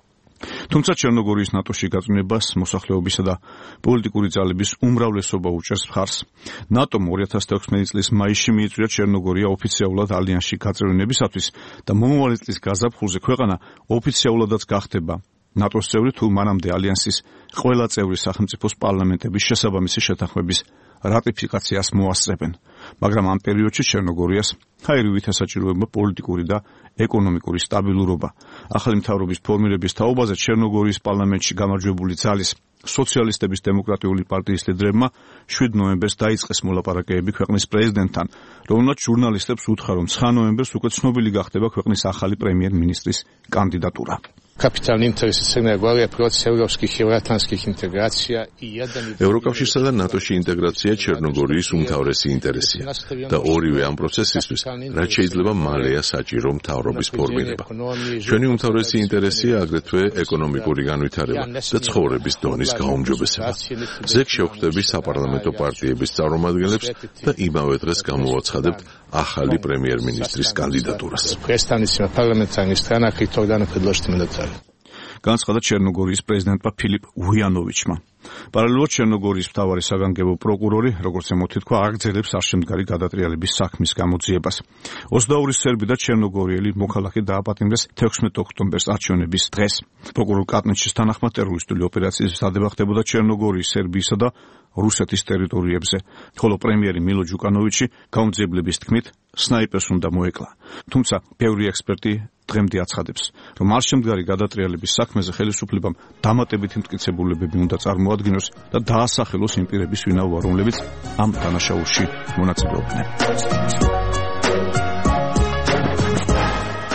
თუმცა ჩერნოგორიის ნატოში გაწმენებას მოსახლეობისა და პოლიტიკური ძალების უმრავლესობა უჭერს მხარს. ნატომ ორი ათას თექვსმეტი წლის მაისში მიიწვია ჩერნოგორია ოფიციალურად ალიანსში გაწევრიანებისათვის და მომავალი წლის გაზაფხულზე ქვეყანა ოფიციალურადაც გახდება ნატოს წევრი, თუ მანამდე ალიანსის ყველა წევრი სახელმწიფოს პარლამენტების შესაბამისი შეთანხმების რატიფიკაციას მოასწრებენ. მაგრამ ამ პერიოდში ჩერნოგორიას ჰაერივით ესაჭიროება პოლიტიკური და ეკონომიკური სტაბილურობა. ახალი მთავრობის ფორმირების თაობაზე ჩერნოგორიის პარლამენტში გამარჯვებული ძალის სოციალისტების დემოკრატიული პარტიის ლიდერებმა შვიდ ნოემბერს დაიწყეს მოლაპარაკებები ქვეყნის პრეზიდენტთან, რომელმაც ჟურნალისტებს უთხრა, რომ ცხრა ნოემბერს უკვე ცნობილი გახდება ქვეყნის ახალი პრემიერ-მინისტრის კანდიდატურა. Kapitalni interesi Crne Gore je proces europskih i euroatlantskih integracija i jedan i ევროკავშირსა და ნატოში ინტეგრაცია ჩერნოგორიის უმთავრესი ინტერესია და ორივე ამ პროცესისთვის რაც შეიძლება მალეა საჭირო მთავრობის ფორმირება. ჩვენი უმთავრესი ინტერესია აგრეთვე ეკონომიკური განვითარება და ცხოვრების დონის გაუმჯობესება. ზეგ შევხვდები საპარლამენტო პარტიების წარმომადგენლებს და იმავე დღეს გამოვაცხადებთ ახალი პრემიერ-მინისტრის კანდიდატურას. predstavnicima parlamentarnih stranaka i tog dana predložiti mandatara. განაცხადა ჩერნოგორიის პრეზიდენტმა ფილიპ უიანოვიჩმა. პარალელურად ჩერნოგორიის მთავარი საგანგებო პროკურორი, როგორც ემოთ ითქვა, აგრძელებს არ შემდგარი გადატრიალების საქმის გამოძიებას. ოცდაორი სერბი და ჩერნოგორიელი მოქალაქე დააპატიმრეს თექვსმეტი ოქტომბერს არჩევნების დღეს. პროკურორ კატნიჩის თანახმად ტერორისტული ოპერაციის მზადება ხდებოდა ჩერნოგორიის, სერბიისა და რუსეთის ტერიტორიებზე, ხოლო პრემიერი მილო ჯუკანოვიჩი გამომძიებლების თქმით სნაიპერს უნდა მოეკლა. თუმცა ბევრი ექსპერტი დღემდე აცხადებს, რომ არ შემდგარი გადატრიალების საქმეზე ხელისუფლებამ დამატებითი მტკიცებულებები უნდა წარმოადგინოს და დაასახელოს იმ პირების ვინაობა, რომლებიც ამ დანაშაულში მონაწილეობდნენ.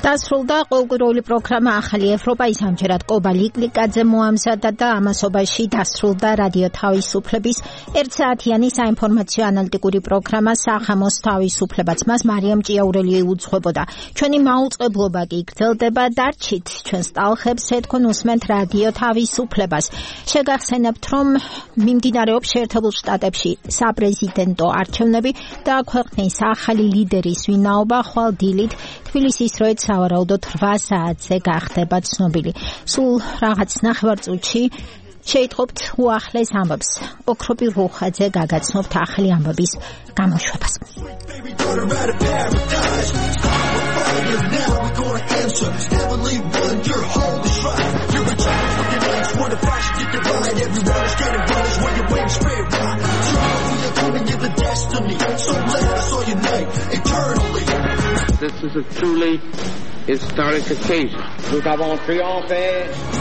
დასრულდა ყოველკვირეული პროგრამა ახალი ევროპა-ის ამჯერად კობა ლიკლიკაძე მოამზადა და ამასობაში დასრულდა რადიო თავისუფლების ერთსაათიანი საინფორმაციო ანალიტიკური პროგრამა სახამოს თავისუფლებაც. მას მარიამ ჭიაურელი უძღვებოდა. ჩვენი მაუწყებლობა კი გრძელდება. დარჩით ჩვენს ტალხებს, ეთქონ უსმენთ რადიო თავისუფლებას. შეგახსენებთ, რომ მიმდინარეობს შეერთებულ შტატებში საპრეზიდენტო არჩევნები და ქვეყნის ახალი ლიდერის ვინაობა ხვალ დილით თბილისის როეთ სავარაუდოდ რვა საათზე გახდება ცნობილი. სულ რაღაც ნახევარწუთში შეიტყობთ უახლეს ამბებს. ოქროპი რუხაძე გაგაცნობთ ახალი ამბების გამოშვებას. This is a truly historic occasion. Nous avons triomphé